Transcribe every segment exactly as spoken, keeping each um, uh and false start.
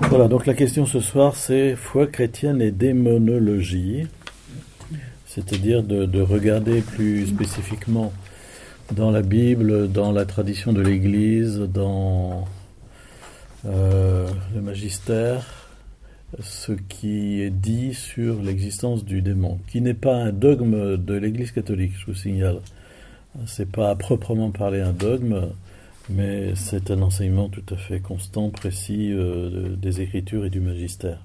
Voilà, donc la question ce soir, c'est foi chrétienne et démonologie, c'est-à-dire de, de regarder plus spécifiquement dans la Bible, dans la tradition de l'Église, dans euh, le magistère, ce qui est dit sur l'existence du démon, qui n'est pas un dogme de l'Église catholique, je vous signale. C'est pas à proprement parler un dogme, mais c'est un enseignement tout à fait constant, précis euh, des Écritures et du magistère.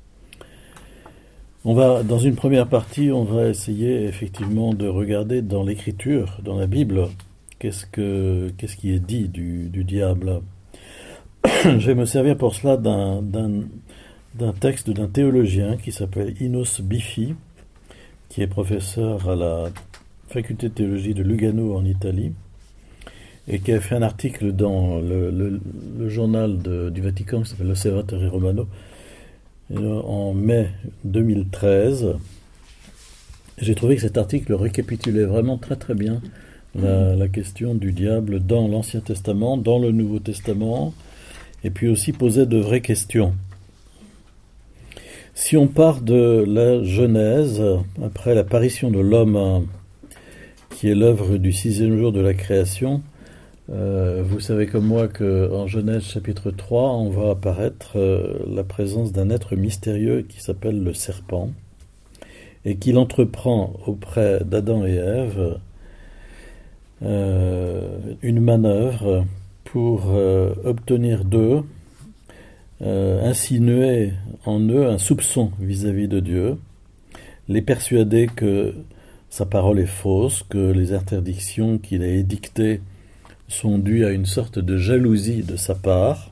On va, dans une première partie, on va essayer effectivement de regarder dans l'Écriture, dans la Bible, qu'est-ce que qu'est-ce qui est dit du, du diable. Je vais me servir pour cela d'un, d'un, d'un texte d'un théologien qui s'appelle Enos Biffi, qui est professeur à la faculté de théologie de Lugano en Italie, et qui a fait un article dans le, le, le journal de, du Vatican qui s'appelle l'Osservatore Romano en mai deux mille treize. J'ai trouvé que cet article récapitulait vraiment très très bien la, la question du diable dans l'Ancien Testament, dans le Nouveau Testament, et puis aussi posait de vraies questions. Si on part de la Genèse, après l'apparition de l'homme, qui est l'œuvre du sixième jour de la création, Euh, vous savez comme moi qu'en Genèse chapitre trois, on va apparaître euh, la présence d'un être mystérieux qui s'appelle le serpent et qu'il entreprend auprès d'Adam et Ève euh, une manœuvre pour euh, obtenir d'eux, euh, insinuer en eux un soupçon vis-à-vis de Dieu, les persuader que sa parole est fausse, que les interdictions qu'il a édictées sont dus à une sorte de jalousie de sa part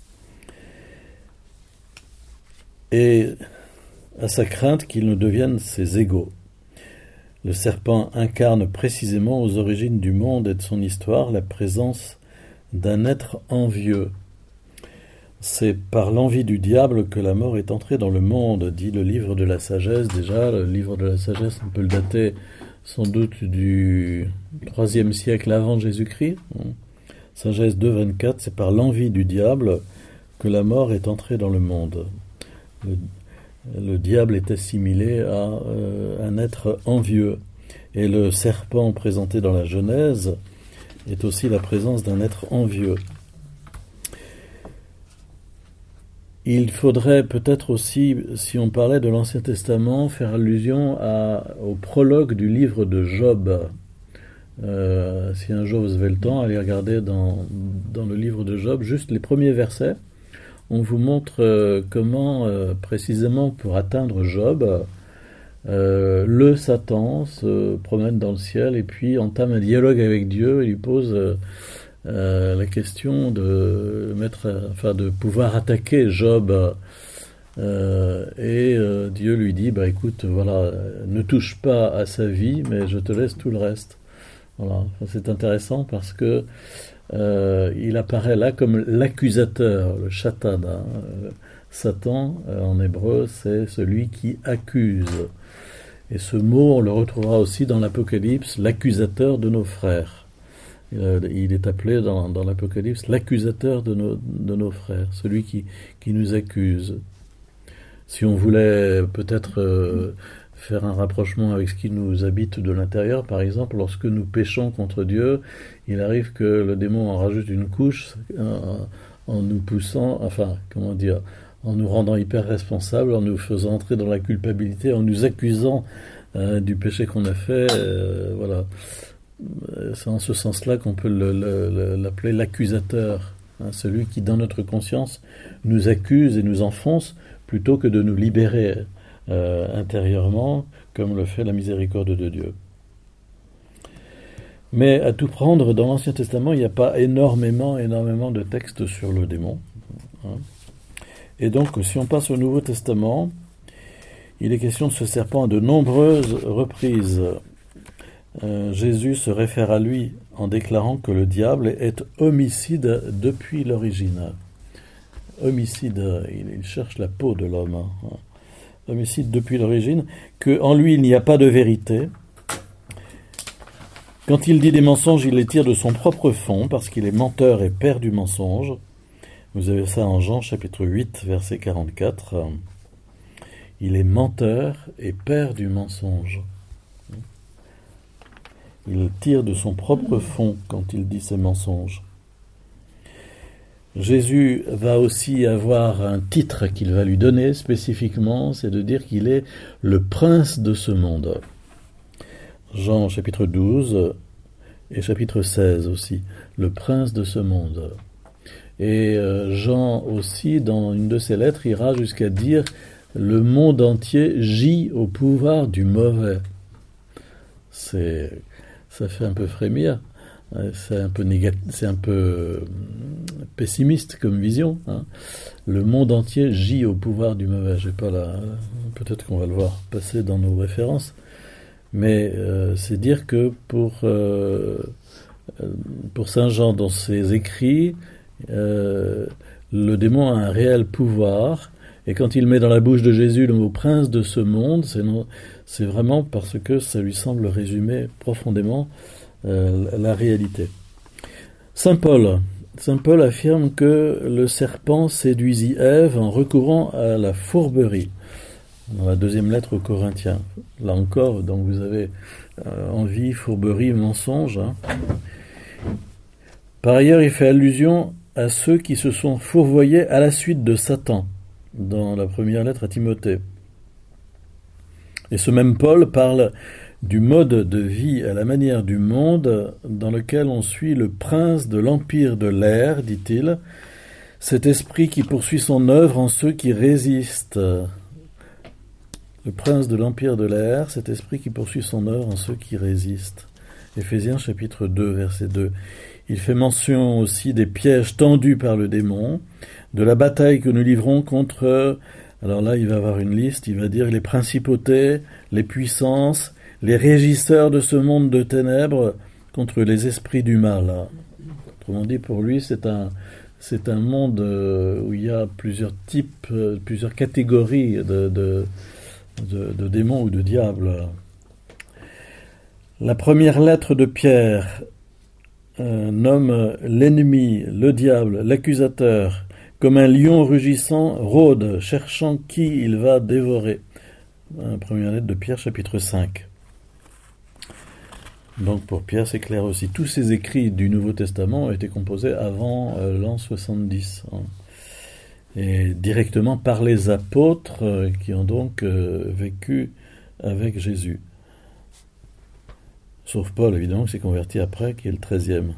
et à sa crainte qu'ils ne deviennent ses égaux. Le serpent incarne précisément aux origines du monde et de son histoire la présence d'un être envieux. C'est par l'envie du diable que la mort est entrée dans le monde, dit le livre de la sagesse. Déjà, le livre de la sagesse, on peut le dater sans doute du troisième siècle avant Jésus-Christ. Sagesse deux vingt-quatre, c'est par l'envie du diable que la mort est entrée dans le monde. Le, le diable est assimilé à euh, un être envieux. Et le serpent présenté dans la Genèse est aussi la présence d'un être envieux. Il faudrait peut-être aussi, si on parlait de l'Ancien Testament, faire allusion à, au prologue du livre de Job. Euh, si un jour vous avez le temps, allez regarder dans, dans le livre de Job, juste les premiers versets. On vous montre euh, comment, euh, précisément pour atteindre Job, euh, le Satan se promène dans le ciel et puis entame un dialogue avec Dieu et lui pose... Euh, Euh, la question de mettre, enfin de pouvoir attaquer Job, euh, et euh, Dieu lui dit, bah écoute, voilà, ne touche pas à sa vie, mais je te laisse tout le reste. Voilà, c'est intéressant parce que euh, il apparaît là comme l'accusateur, le shatan. Hein. Satan, euh, en hébreu, c'est celui qui accuse. Et ce mot, on le retrouvera aussi dans l'Apocalypse, l'accusateur de nos frères. Il est appelé dans, dans l'Apocalypse l'accusateur de nos, de nos frères, celui qui, qui nous accuse. Si on voulait peut-être euh, faire un rapprochement avec ce qui nous habite de l'intérieur, par exemple, lorsque nous péchons contre Dieu, il arrive que le démon en rajoute une couche en, en nous poussant, enfin, comment dire, en nous rendant hyper responsables, en nous faisant entrer dans la culpabilité, en nous accusant euh, du péché qu'on a fait, euh, voilà. C'est en ce sens-là qu'on peut le, le, l'appeler l'accusateur, hein, celui qui, dans notre conscience, nous accuse et nous enfonce plutôt que de nous libérer euh, intérieurement, comme le fait la miséricorde de Dieu. Mais à tout prendre, dans l'Ancien Testament, il n'y a pas énormément, énormément de textes sur le démon. Hein. Et donc, si on passe au Nouveau Testament, il est question de ce serpent à de nombreuses reprises. Euh, Jésus se réfère à lui en déclarant que le diable est homicide depuis l'origine. Homicide, il, il cherche la peau de l'homme. Hein. Homicide depuis l'origine, qu'en lui il n'y a pas de vérité. Quand il dit des mensonges, il les tire de son propre fond, parce qu'il est menteur et père du mensonge. Vous avez ça en Jean chapitre huit, verset quarante-quatre. Il est menteur et père du mensonge. Il tire de son propre fond quand il dit ses mensonges. Jésus va aussi avoir un titre qu'il va lui donner spécifiquement, c'est de dire qu'il est le prince de ce monde. Jean chapitre douze et chapitre seize aussi, le prince de ce monde. Et Jean aussi, dans une de ses lettres, ira jusqu'à dire « le monde entier gît au pouvoir du mauvais ». C'est, ça fait un peu frémir, c'est un peu négatif, c'est un peu pessimiste comme vision. Hein. Le monde entier gît au pouvoir du mauvais. J'ai pas la, peut-être qu'on va le voir passer dans nos références, mais euh, c'est dire que pour euh, pour Saint Jean dans ses écrits, euh, le démon a un réel pouvoir. Et quand il met dans la bouche de Jésus le mot prince de ce monde, c'est, non, c'est vraiment parce que ça lui semble résumer profondément euh, la réalité. Saint Paul, Saint Paul affirme que le serpent séduisit Ève en recourant à la fourberie. Dans la deuxième lettre aux Corinthiens. Là encore, donc vous avez euh, envie, fourberie, mensonge. Hein. Par ailleurs, il fait allusion à ceux qui se sont fourvoyés à la suite de Satan, dans la première lettre à Timothée. Et ce même Paul parle du mode de vie à la manière du monde dans lequel on suit le prince de l'empire de l'air, dit-il, cet esprit qui poursuit son œuvre en ceux qui résistent. Le prince de l'empire de l'air, cet esprit qui poursuit son œuvre en ceux qui résistent. Éphésiens chapitre deux, verset deux. Il fait mention aussi des pièges tendus par le démon, de la bataille que nous livrons contre, alors là il va avoir une liste, il va dire les principautés, les puissances, les régisseurs de ce monde de ténèbres, contre les esprits du mal. Autrement dit, pour lui, c'est un, c'est un monde où il y a plusieurs types, plusieurs catégories de, de, de, de démons ou de diables. La première lettre de Pierre euh, nomme l'ennemi, le diable, l'accusateur, comme un lion rugissant, rôde, cherchant qui il va dévorer. La première lettre de Pierre, chapitre cinq. Donc pour Pierre, c'est clair aussi. Tous ces écrits du Nouveau Testament ont été composés avant euh, l'an soixante-dix. Hein, et directement par les apôtres euh, qui ont donc euh, vécu avec Jésus. Sauf Paul, évidemment, qui s'est converti après, qui est le treizième.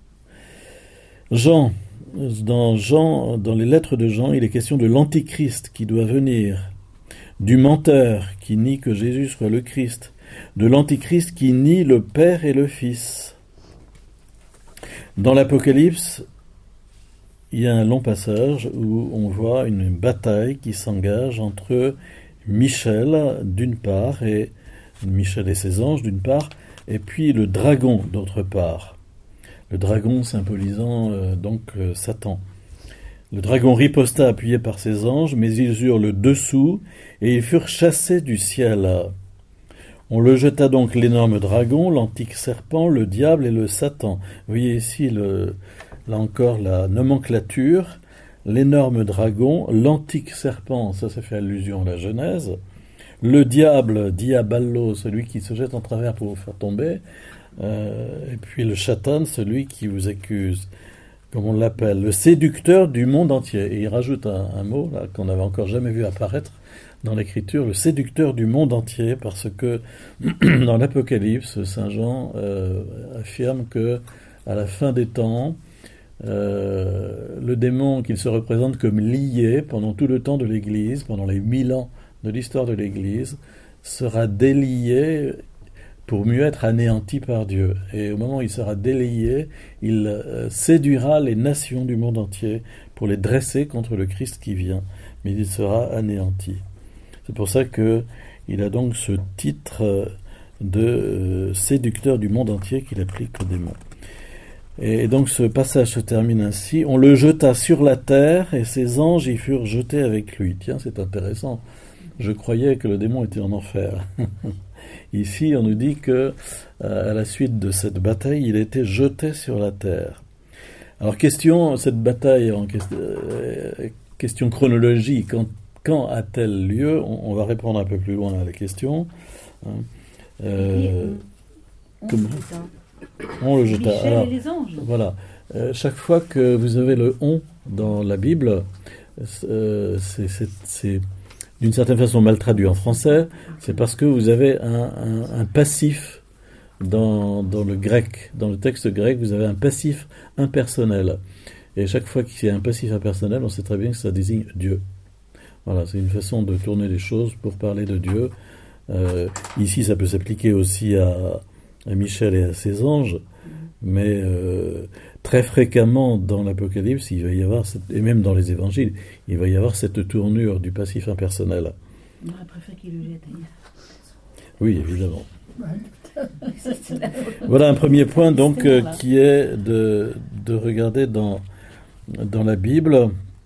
Jean, dans Jean, dans les lettres de Jean, il est question de l'antichrist qui doit venir, du menteur qui nie que Jésus soit le Christ, de l'antichrist qui nie le Père et le Fils. Dans l'Apocalypse, il y a un long passage où on voit une bataille qui s'engage entre Michel, d'une part, et Michel et ses anges, d'une part, et puis le dragon, d'autre part. Le dragon symbolisant euh, donc euh, Satan. Le dragon riposta appuyé par ses anges, mais ils eurent le dessous, et ils furent chassés du ciel. On le jeta donc l'énorme dragon, l'antique serpent, le diable et le Satan. Vous voyez ici, le, là encore, la nomenclature. L'énorme dragon, l'antique serpent, ça, ça fait allusion à la Genèse. Le diable, diaballo, celui qui se jette en travers pour vous faire tomber. Euh, et puis le Satan, celui qui vous accuse, comme on l'appelle, le séducteur du monde entier. Et il rajoute un, un mot là, qu'on n'avait encore jamais vu apparaître dans l'Écriture, le séducteur du monde entier, parce que dans l'Apocalypse, Saint Jean euh, affirme que à la fin des temps, euh, le démon qu'il se représente comme lié pendant tout le temps de l'Église, pendant les mille ans de l'histoire de l'Église, sera délié pour mieux être anéanti par Dieu. Et au moment où il sera délié, il euh, séduira les nations du monde entier pour les dresser contre le Christ qui vient. Mais il sera anéanti. C'est pour ça qu'il a donc ce titre de euh, séducteur du monde entier qu'il applique aux démons. Et donc ce passage se termine ainsi. On le jeta sur la terre et ses anges y furent jetés avec lui. Tiens, c'est intéressant. Je croyais que le démon était en enfer. Ici, on nous dit que, euh, à la suite de cette bataille, il était jeté sur la terre. Alors, question, cette bataille en question, euh, question chronologie, quand, quand a-t-elle lieu? on, on va répondre un peu plus loin à la question. Hein. Euh, on, comme, on, on le jeta. Michel Alors, et les anges. Voilà. Euh, chaque fois que vous avez le on dans la Bible, euh, c'est, c'est, c'est d'une certaine façon mal traduit en français, c'est parce que vous avez un, un, un passif dans, dans le grec. Dans le texte grec, vous avez un passif impersonnel. Et chaque fois qu'il y a un passif impersonnel, on sait très bien que ça désigne Dieu. Voilà, c'est une façon de tourner les choses pour parler de Dieu. Euh, ici, ça peut s'appliquer aussi à, à Michel et à ses anges, mais euh, très fréquemment dans l'Apocalypse, il va y avoir, cette, et même dans les évangiles, il va y avoir cette tournure du passif impersonnel. On préfère qu'il le jette. Oui, évidemment. Voilà un premier point donc euh, qui est de, de regarder dans, dans la Bible.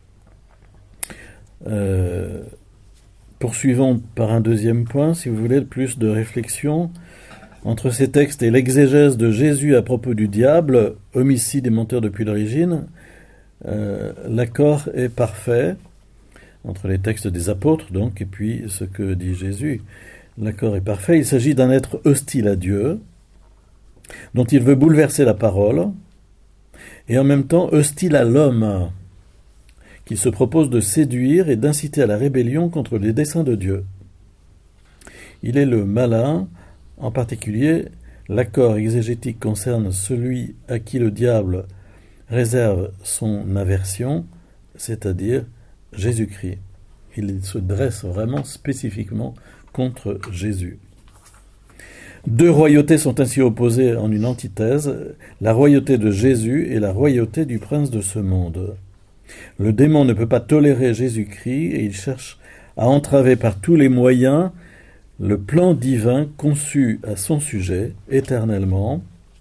Euh, poursuivons par un deuxième point, si vous voulez, plus de réflexion entre ces textes et l'exégèse de Jésus à propos du diable, homicide et menteur depuis l'origine. Euh, l'accord est parfait entre les textes des apôtres donc et puis ce que dit Jésus. L'accord est parfait. Il s'agit d'un être hostile à Dieu, dont il veut bouleverser la parole, et en même temps hostile à l'homme, qu'il se propose de séduire et d'inciter à la rébellion contre les desseins de Dieu. Il est le malin, en particulier, l'accord exégétique concerne celui à qui le diable réserve son aversion, c'est-à-dire Jésus-Christ. Il se dresse vraiment spécifiquement contre Jésus. Deux royautés sont ainsi opposées en une antithèse, la royauté de Jésus et la royauté du prince de ce monde. Le démon ne peut pas tolérer Jésus-Christ et il cherche à entraver par tous les moyens le plan divin conçu à son sujet éternellement.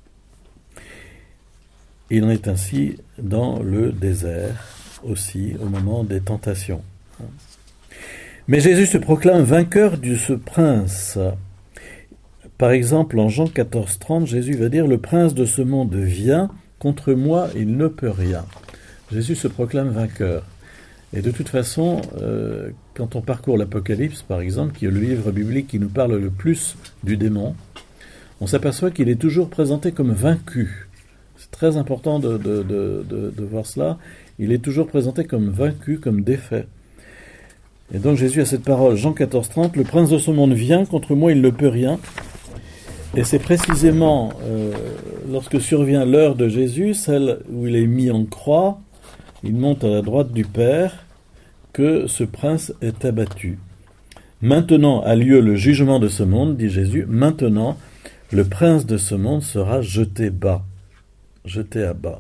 Il en est ainsi dans le désert aussi au moment des tentations. Mais Jésus se proclame vainqueur de ce prince. Par exemple, en Jean quatorze trente, Jésus va dire « Le prince de ce monde vient, contre moi il ne peut rien ». Jésus se proclame vainqueur. Et de toute façon, euh, quand on parcourt l'Apocalypse, par exemple, qui est le livre biblique qui nous parle le plus du démon, on s'aperçoit qu'il est toujours présenté comme vaincu. C'est très important de, de, de, de, de voir cela. Il est toujours présenté comme vaincu, comme défait. Et donc Jésus a cette parole, Jean quatorze trente, « Le prince de ce monde vient, contre moi il ne peut rien ». Et c'est précisément euh, lorsque survient l'heure de Jésus, celle où il est mis en croix, il monte à la droite du Père, que ce prince est abattu. Maintenant a lieu le jugement de ce monde, dit Jésus, maintenant le prince de ce monde sera jeté bas, jeté à bas.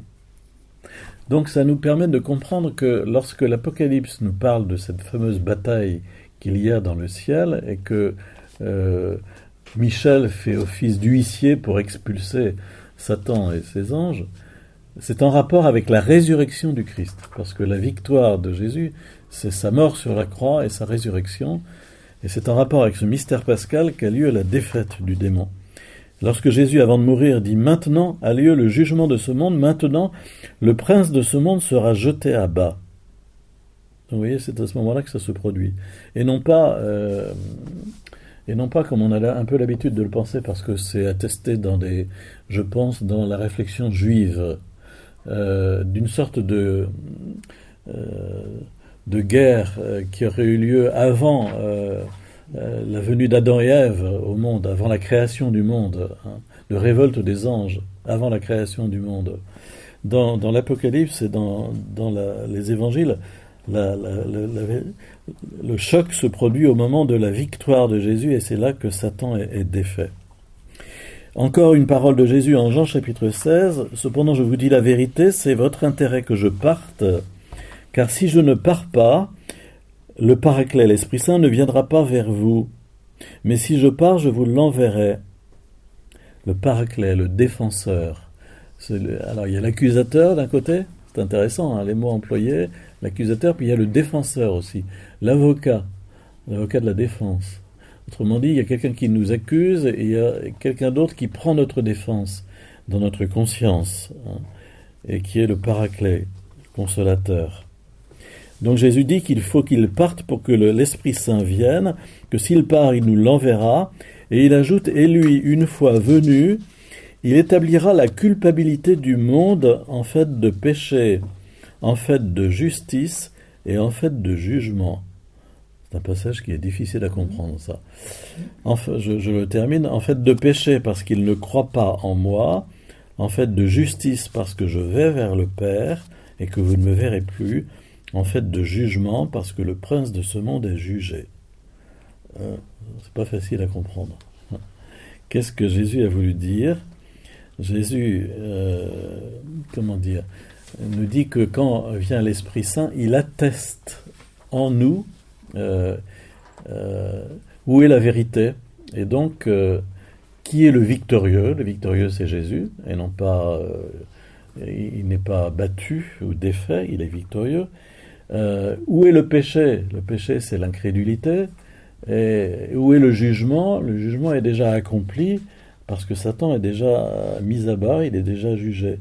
Donc ça nous permet de comprendre que lorsque l'Apocalypse nous parle de cette fameuse bataille qu'il y a dans le ciel et que euh, Michel fait office d'huissier pour expulser Satan et ses anges, c'est en rapport avec la résurrection du Christ, parce que la victoire de Jésus, c'est sa mort sur la croix et sa résurrection, et c'est en rapport avec ce mystère pascal qu'a lieu la défaite du démon. Lorsque Jésus, avant de mourir, dit « Maintenant a lieu le jugement de ce monde, maintenant le prince de ce monde sera jeté à bas ». Vous voyez, c'est à ce moment-là que ça se produit. Et non pas, euh, et non pas comme on a un peu l'habitude de le penser, parce que c'est attesté dans des, je pense, dans la réflexion juive, euh, d'une sorte de, euh, de guerre euh, qui aurait eu lieu avant euh, euh, la venue d'Adam et Ève au monde, avant la création du monde, hein, de révolte des anges, avant la création du monde. Dans, dans l'Apocalypse et dans, dans la, les évangiles, La, la, la, la, le choc se produit au moment de la victoire de Jésus et c'est là que Satan est, est défait. Encore une parole de Jésus en Jean chapitre seize. « Cependant je vous dis la vérité, c'est votre intérêt que je parte, car si je ne pars pas, le Paraclet, l'Esprit Saint, ne viendra pas vers vous. Mais si je pars, je vous l'enverrai. » Le Paraclet, le défenseur. C'est le, alors il y a l'accusateur d'un côté, c'est intéressant, hein, les mots employés, l'accusateur, puis il y a le défenseur aussi, l'avocat, l'avocat de la défense. Autrement dit, il y a quelqu'un qui nous accuse et il y a quelqu'un d'autre qui prend notre défense dans notre conscience. et qui est le Paraclet, le Consolateur. Donc Jésus dit qu'il faut qu'il parte pour que le, l'Esprit Saint vienne, que s'il part, il nous l'enverra, et il ajoute, et lui, une fois venu, il établira la culpabilité du monde en fait de péché, en fait de justice et en fait de jugement. C'est un passage qui est difficile à comprendre, ça. Enfin, je, je le termine. En fait de péché parce qu'il ne croit pas en moi, en fait de justice parce que je vais vers le Père et que vous ne me verrez plus, en fait de jugement parce que le prince de ce monde est jugé. Euh, c'est pas facile à comprendre. Qu'est-ce que Jésus a voulu dire ? Jésus, euh, comment dire, nous dit que quand vient l'Esprit Saint, il atteste en nous euh, euh, où est la vérité. Et donc, euh, qui est le victorieux ? Le victorieux, c'est Jésus, et non pas, euh, il n'est pas battu ou défait, il est victorieux. Euh, où est le péché ? Le péché, c'est l'incrédulité. Et où est le jugement ? Le jugement est déjà accompli parce que Satan est déjà mis à bas, il est déjà jugé.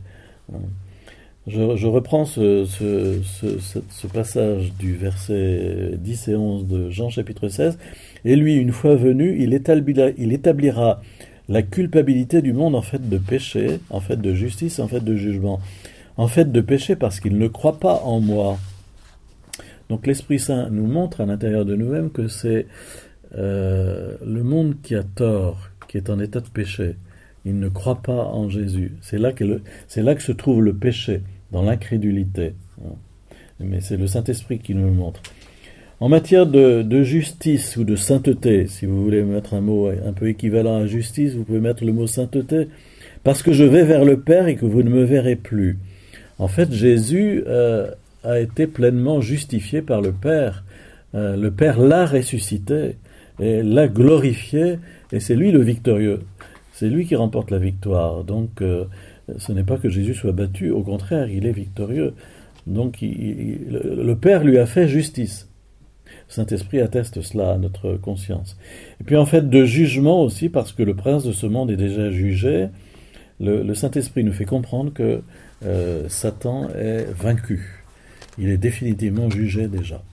Je, je reprends ce, ce, ce, ce, ce passage du verset dix et onze de Jean chapitre seize. Et lui, une fois venu, il établira, il établira la culpabilité du monde en fait de péché, en fait de justice, en fait de jugement. En fait de péché parce qu'il ne croit pas en moi. Donc l'Esprit Saint nous montre à l'intérieur de nous-mêmes que c'est euh, le monde qui a tort, qui est en état de péché. Il ne croit pas en Jésus. C'est là que, le, c'est là que se trouve le péché, dans l'incrédulité. Mais c'est le Saint-Esprit qui nous le montre. En matière de, de justice ou de sainteté, si vous voulez mettre un mot un peu équivalent à justice, vous pouvez mettre le mot sainteté, parce que je vais vers le Père et que vous ne me verrez plus. En fait, Jésus euh, a été pleinement justifié par le Père. Euh, le Père l'a ressuscité et l'a glorifié, et c'est lui le victorieux. C'est lui qui remporte la victoire. Donc, euh, ce n'est pas que Jésus soit battu, au contraire, il est victorieux. Donc, il, il, le, le Père lui a fait justice. Le Saint-Esprit atteste cela à notre conscience. Et puis, en fait, de jugement aussi, parce que le prince de ce monde est déjà jugé, le, le Saint-Esprit nous fait comprendre que euh, Satan est vaincu. Il est définitivement jugé déjà.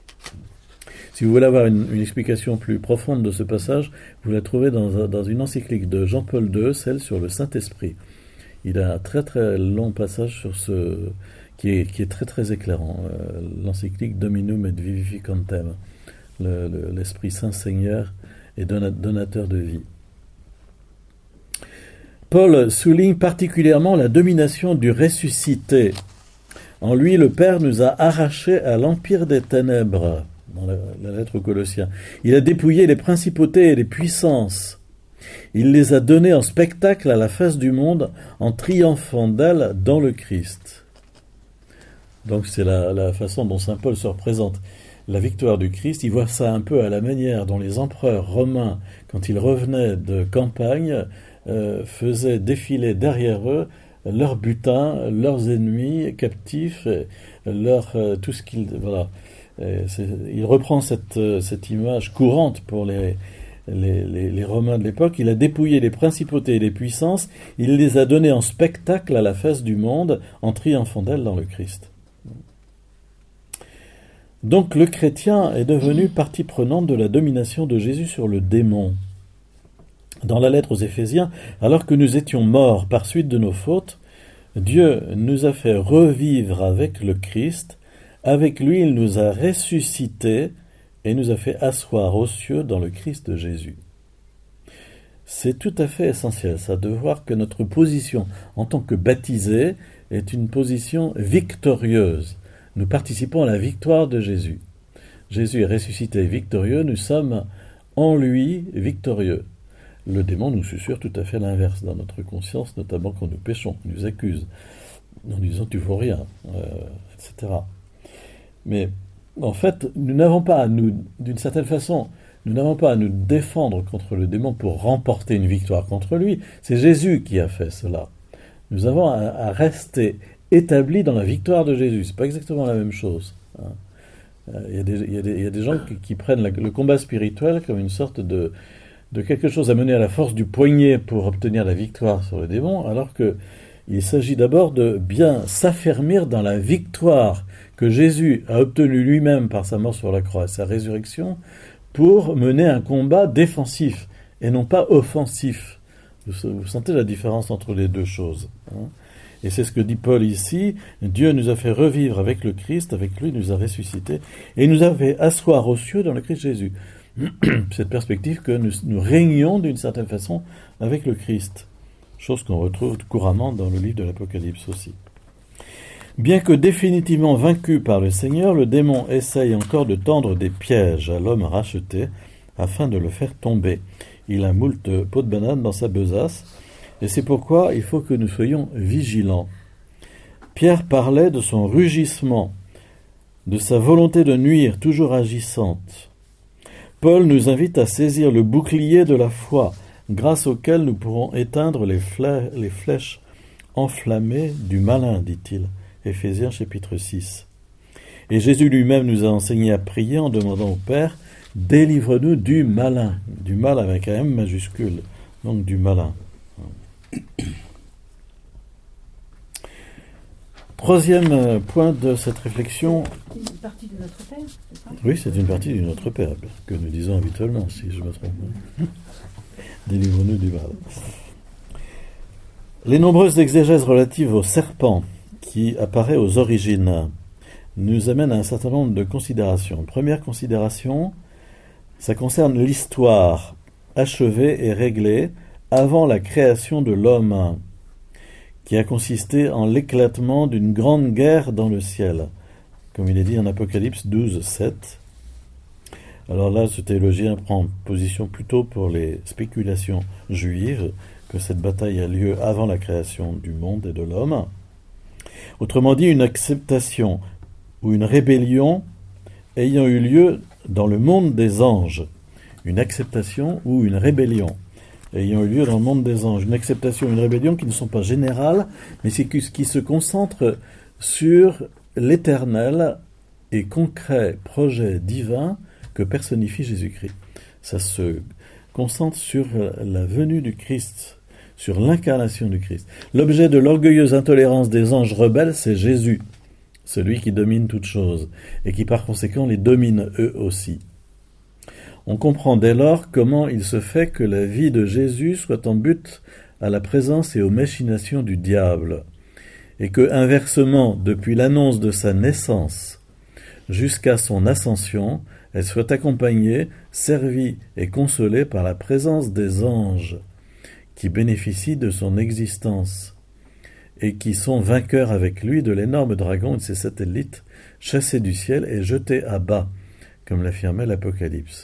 Si vous voulez avoir une, une explication plus profonde de ce passage, vous la trouvez dans, dans une encyclique de Jean-Paul deux, celle sur le Saint-Esprit. Il a un très très long passage sur ce, qui est, qui est très très éclairant. Euh, l'encyclique Dominum et Vivificantem, le, le, l'Esprit Saint Seigneur et donateur de vie. Paul souligne particulièrement la domination du ressuscité. En lui, le Père nous a arrachés à l'empire des ténèbres. Dans la, la lettre aux Colossiens. Il a dépouillé les principautés et les puissances. Il les a données en spectacle à la face du monde en triomphant d'elles dans le Christ. Donc c'est la, la façon dont saint Paul se représente la victoire du Christ. Il voit ça un peu à la manière dont les empereurs romains, quand ils revenaient de campagne, euh, faisaient défiler derrière eux leurs butins, leurs ennemis captifs, leur, euh, tout ce qu'ils... Voilà. C'est, il reprend cette, cette image courante pour les, les, les, les Romains de l'époque. Il a dépouillé les principautés et les puissances, il les a données en spectacle à la face du monde, en triomphant d'elles dans le Christ. Donc le chrétien est devenu partie prenante de la domination de Jésus sur le démon. Dans la lettre aux Éphésiens, alors que nous étions morts par suite de nos fautes, Dieu nous a fait revivre avec le Christ. Avec lui, il nous a ressuscités et nous a fait asseoir aux cieux dans le Christ Jésus. C'est tout à fait essentiel, ça, de voir que notre position en tant que baptisés est une position victorieuse. Nous participons à la victoire de Jésus. Jésus est ressuscité victorieux, nous sommes en lui victorieux. Le démon nous susurre tout à fait l'inverse dans notre conscience, notamment quand nous péchons, il nous accuse, en nous disant « tu vaux rien euh, », et cetera. Mais en fait, nous n'avons pas à nous, d'une certaine façon, nous n'avons pas à nous défendre contre le démon pour remporter une victoire contre lui. C'est Jésus qui a fait cela. Nous avons à, à rester établis dans la victoire de Jésus. C'est pas exactement la même chose. Hein. Il y a des, il y a des, il y a des gens qui, qui prennent la, le combat spirituel comme une sorte de, de quelque chose à mener à la force du poignet pour obtenir la victoire sur le démon, alors que Il s'agit d'abord de bien s'affermir dans la victoire que Jésus a obtenue lui-même par sa mort sur la croix et sa résurrection pour mener un combat défensif et non pas offensif. Vous, vous sentez la différence entre les deux choses, hein? Et c'est ce que dit Paul ici. Dieu nous a fait revivre avec le Christ, avec lui il nous a ressuscités, et il nous a fait asseoir aux cieux dans le Christ Jésus. Cette perspective que nous, nous régnions d'une certaine façon avec le Christ, chose qu'on retrouve couramment dans le livre de l'Apocalypse aussi. Bien que définitivement vaincu par le Seigneur, le démon essaye encore de tendre des pièges à l'homme racheté afin de le faire tomber. Il a moult pots de banane dans sa besace, et c'est pourquoi il faut que nous soyons vigilants. Pierre parlait de son rugissement, de sa volonté de nuire toujours agissante. Paul nous invite à saisir le bouclier de la foi, grâce auquel nous pourrons éteindre les, flè- les flèches enflammées du malin, dit-il. Éphésiens chapitre six. Et Jésus lui-même nous a enseigné à prier en demandant au Père, délivre-nous du malin, du mal avec un M majuscule, donc du malin. Troisième point de cette réflexion. C'est une partie de notre Père, c'est ça? Oui, c'est une partie du Notre Père, que nous disons habituellement, si je me trompe. Délivre-nous du mal. Les nombreuses exégèses relatives au serpent qui apparaît aux origines nous amènent à un certain nombre de considérations. Première considération, ça concerne l'histoire achevée et réglée avant la création de l'homme, qui a consisté en l'éclatement d'une grande guerre dans le ciel, comme il est dit en Apocalypse douze, sept. Alors là, ce théologien prend position plutôt pour les spéculations juives, que cette bataille a lieu avant la création du monde et de l'homme. Autrement dit, une acceptation ou une rébellion ayant eu lieu dans le monde des anges. Une acceptation ou une rébellion ayant eu lieu dans le monde des anges. Une acceptation ou une rébellion qui ne sont pas générales, mais qui se concentrent sur l'éternel et concret projet divin que personnifie Jésus-Christ. Ça se concentre sur la venue du Christ, sur l'incarnation du Christ. L'objet de l'orgueilleuse intolérance des anges rebelles, c'est Jésus, celui qui domine toutes choses, et qui par conséquent les domine eux aussi. On comprend dès lors comment il se fait que la vie de Jésus soit en butte à la présence et aux machinations du diable, et que, inversement, depuis l'annonce de sa naissance jusqu'à son ascension, elle soit accompagnée, servie et consolée par la présence des anges, qui bénéficient de son existence, et qui sont vainqueurs avec lui de l'énorme dragon et de ses satellites, chassés du ciel et jetés à bas, comme l'affirmait l'Apocalypse.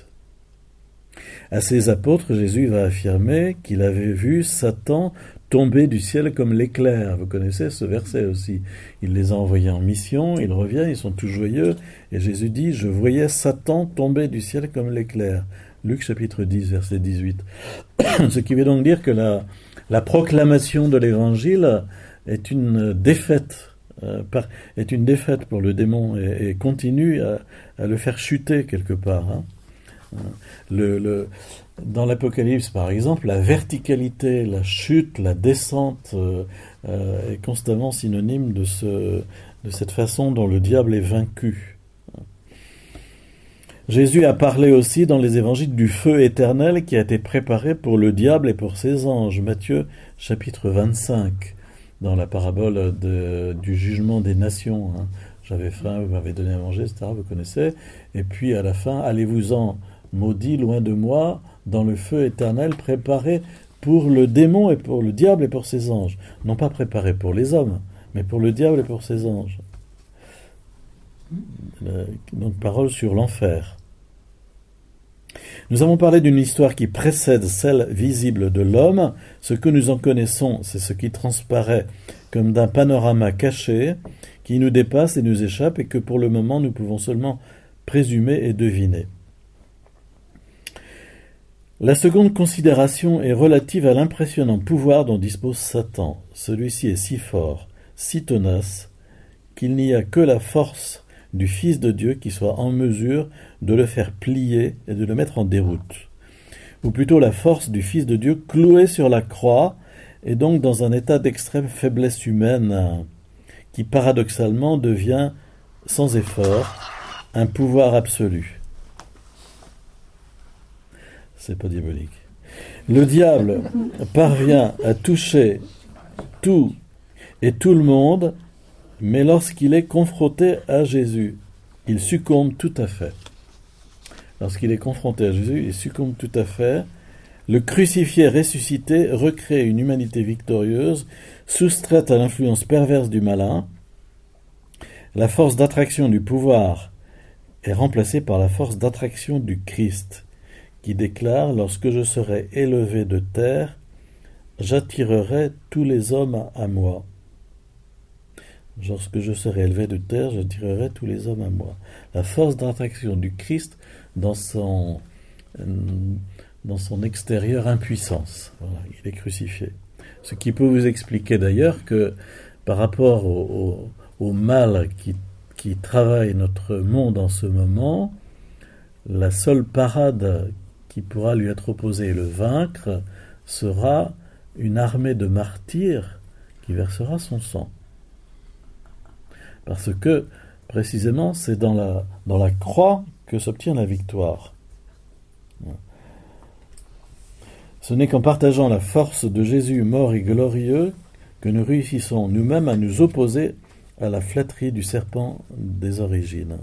À ses apôtres, Jésus va affirmer qu'il avait vu Satan tomber du ciel comme l'éclair. Vous connaissez ce verset aussi. Il les a envoyés en mission, ils reviennent, ils sont tout joyeux, et Jésus dit « Je voyais Satan tomber du ciel comme l'éclair ». Luc chapitre dix, verset dix-huit. Ce qui veut donc dire que la, la proclamation de l'Évangile est une défaite, euh, par, est une défaite pour le démon et, et continue à, à le faire chuter quelque part. Hein. Le, le, dans l'Apocalypse, par exemple, la verticalité, la chute, la descente euh, euh, est constamment synonyme de, ce, de cette façon dont le diable est vaincu. Jésus a parlé aussi dans les évangiles du feu éternel qui a été préparé pour le diable et pour ses anges. Matthieu chapitre vingt-cinq, dans la parabole de, du jugement des nations. Hein. J'avais faim, vous m'avez donné à manger, et cetera. Vous connaissez. Et puis à la fin, allez-vous-en, maudit, loin de moi, dans le feu éternel préparé pour le démon et pour le diable et pour ses anges. Non pas préparé pour les hommes, mais pour le diable et pour ses anges. Donc parole sur l'enfer. Nous avons parlé d'une histoire qui précède celle visible de l'homme. Ce que nous en connaissons, c'est ce qui transparaît comme d'un panorama caché, qui nous dépasse et nous échappe et que pour le moment nous pouvons seulement présumer et deviner. La seconde considération est relative à l'impressionnant pouvoir dont dispose Satan. Celui-ci est si fort, si tenace, qu'il n'y a que la force du Fils de Dieu qui soit en mesure de le faire plier et de le mettre en déroute. Ou plutôt la force du Fils de Dieu cloué sur la croix est donc dans un état d'extrême faiblesse humaine qui paradoxalement devient, sans effort, un pouvoir absolu. C'est pas diabolique. Le diable parvient à toucher tout et tout le monde, mais lorsqu'il est confronté à Jésus, il succombe tout à fait. Lorsqu'il est confronté à Jésus, il succombe tout à fait. Le crucifié ressuscité recrée une humanité victorieuse, soustraite à l'influence perverse du malin. La force d'attraction du pouvoir est remplacée par la force d'attraction du Christ, qui déclare « Lorsque je serai élevé de terre, j'attirerai tous les hommes à moi. » Lorsque je serai élevé de terre, j'attirerai tous les hommes à moi. La force d'attraction du Christ dans son, dans son extérieure impuissance. Voilà, il est crucifié. Ce qui peut vous expliquer d'ailleurs que par rapport au, au, au mal qui, qui travaille notre monde en ce moment, la seule parade qui pourra lui être opposée et le vaincre sera une armée de martyrs qui versera son sang. Parce que, précisément, c'est dans la, dans la croix que s'obtient la victoire. Ce n'est qu'en partageant la force de Jésus mort et glorieux que nous réussissons nous-mêmes à nous opposer à la flatterie du serpent des origines.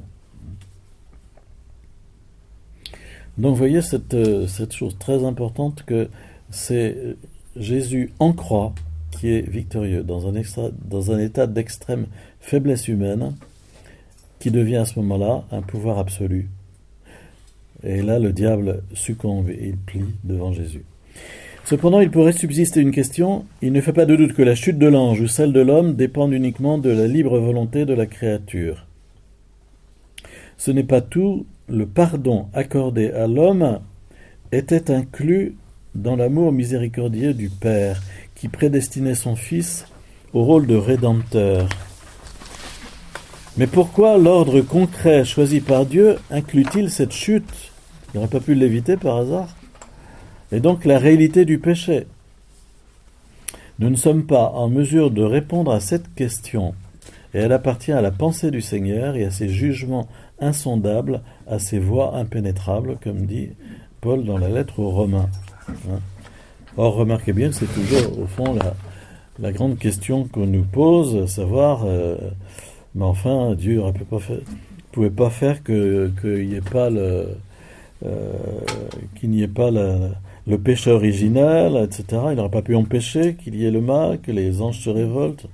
Donc, vous voyez cette, cette chose très importante que c'est Jésus en croix qui est victorieux, dans un, extra, dans un état d'extrême faiblesse humaine, qui devient à ce moment-là un pouvoir absolu. Et là, le diable succombe et il plie devant Jésus. Cependant, il pourrait subsister une question. Il ne fait pas de doute que la chute de l'ange ou celle de l'homme dépendent uniquement de la libre volonté de la créature. Ce n'est pas tout. Le pardon accordé à l'homme était inclus dans l'amour miséricordieux du Père, qui prédestinait son Fils au rôle de rédempteur. Mais pourquoi l'ordre concret choisi par Dieu inclut-il cette chute? Il n'aurait pas pu l'éviter par hasard. Et donc la réalité du péché. Nous ne sommes pas en mesure de répondre à cette question, et elle appartient à la pensée du Seigneur et à ses jugements insondables, à ses voies impénétrables, comme dit Paul dans la lettre aux Romains. Hein? Or, remarquez bien que c'est toujours, au fond, la, la grande question qu'on nous pose, savoir, euh, mais enfin, Dieu ne pouvait pas faire que, qu'il n'y ait pas le, euh, qu'il n'y ait pas la, le péché originel, et cetera. Il n'aurait pas pu empêcher qu'il y ait le mal, que les anges se révoltent.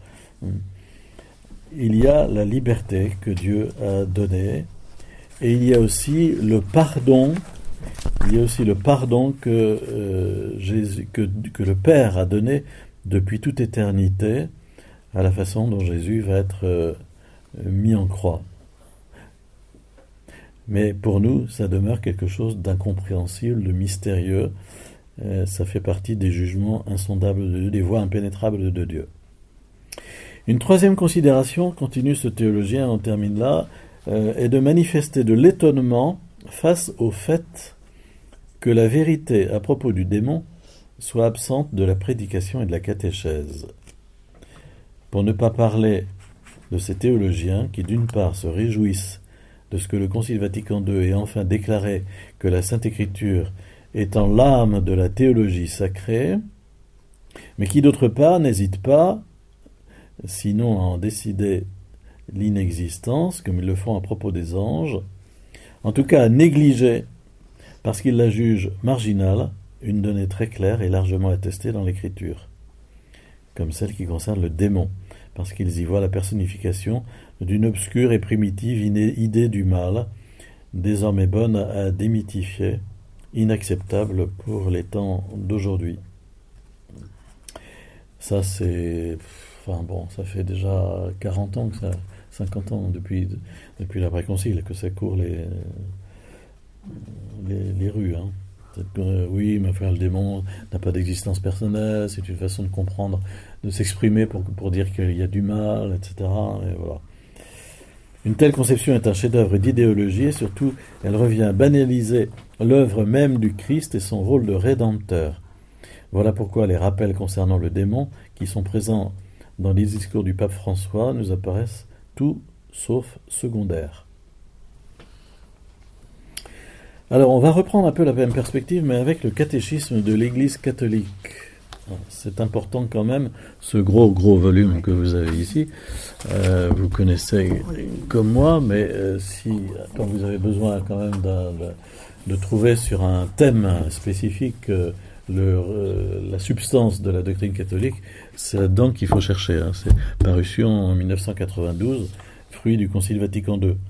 Il y a la liberté que Dieu a donnée, et il y a aussi le pardon. Il y a aussi le pardon que, euh, Jésus, que, que le Père a donné depuis toute éternité à la façon dont Jésus va être euh, mis en croix. Mais pour nous, ça demeure quelque chose d'incompréhensible, de mystérieux. Euh, ça fait partie des jugements insondables de Dieu, des voies impénétrables de Dieu. Une troisième considération, continue ce théologien, on termine là, euh, est de manifester de l'étonnement face au fait que la vérité à propos du démon soit absente de la prédication et de la catéchèse. Pour ne pas parler de ces théologiens qui, d'une part, se réjouissent de ce que le Concile Vatican deux ait enfin déclaré que la Sainte Écriture étant l'âme de la théologie sacrée, mais qui, d'autre part, n'hésitent pas, sinon à en décider l'inexistence, comme ils le font à propos des anges, en tout cas à négliger, parce qu'ils la jugent marginale, une donnée très claire et largement attestée dans l'Écriture, comme celle qui concerne le démon, parce qu'ils y voient la personnification d'une obscure et primitive idée du mal, désormais bonne à démythifier, inacceptable pour les temps d'aujourd'hui. Ça, c'est... Enfin bon, ça fait déjà quarante ans, que ça, cinquante ans depuis, depuis l'après-concile, que ça court les... Les, les rues, hein. Euh, oui, mais enfin, le démon n'a pas d'existence personnelle, c'est une façon de comprendre, de s'exprimer pour, pour dire qu'il y a du mal, et cetera. Et voilà. Une telle conception est un chef-d'œuvre d'idéologie et surtout, elle revient à banaliser l'œuvre même du Christ et son rôle de rédempteur. Voilà pourquoi les rappels concernant le démon qui sont présents dans les discours du pape François nous apparaissent tout sauf secondaires. Alors on va reprendre un peu la même perspective, mais avec le catéchisme de l'Église catholique. C'est important quand même, ce gros gros volume que vous avez ici. Euh, vous connaissez comme moi, mais euh, si quand vous avez besoin quand même d'un, de, de trouver sur un thème spécifique euh, le, euh, la substance de la doctrine catholique, c'est là-dedans qu'il faut chercher. Hein. C'est parution en dix-neuf cent quatre-vingt-douze, fruit du Concile Vatican deux.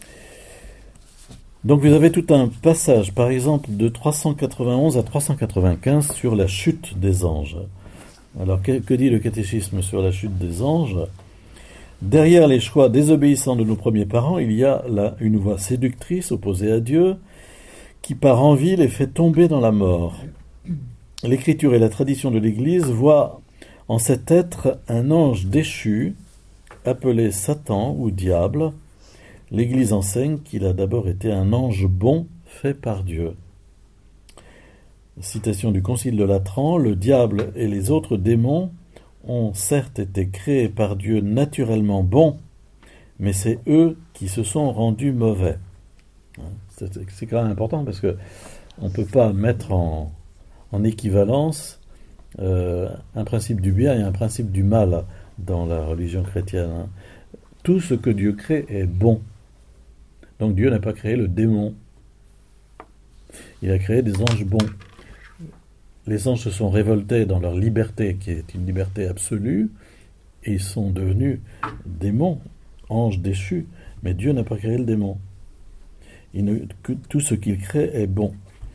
Donc vous avez tout un passage, par exemple, de trois cent quatre-vingt-onze à trois cent quatre-vingt-quinze sur la chute des anges. Alors, que, que dit le catéchisme sur la chute des anges ? Derrière les choix désobéissants de nos premiers parents, il y a là une voix séductrice opposée à Dieu, qui par envie les fait tomber dans la mort. L'Écriture et la tradition de l'Église voient en cet être un ange déchu, appelé Satan ou diable. L'Église enseigne qu'il a d'abord été un ange bon fait par Dieu. Citation du Concile de Latran, le diable et les autres démons ont certes été créés par Dieu naturellement bons, mais c'est eux qui se sont rendus mauvais. C'est, c'est quand même important parce que on ne peut pas mettre en, en équivalence euh, un principe du bien et un principe du mal dans la religion chrétienne. Tout ce que Dieu crée est bon. Donc Dieu n'a pas créé le démon. Il a créé des anges bons. Les anges se sont révoltés dans leur liberté, qui est une liberté absolue, et ils sont devenus démons, anges déchus. Mais Dieu n'a pas créé le démon. Il ne, tout ce qu'il crée est bon.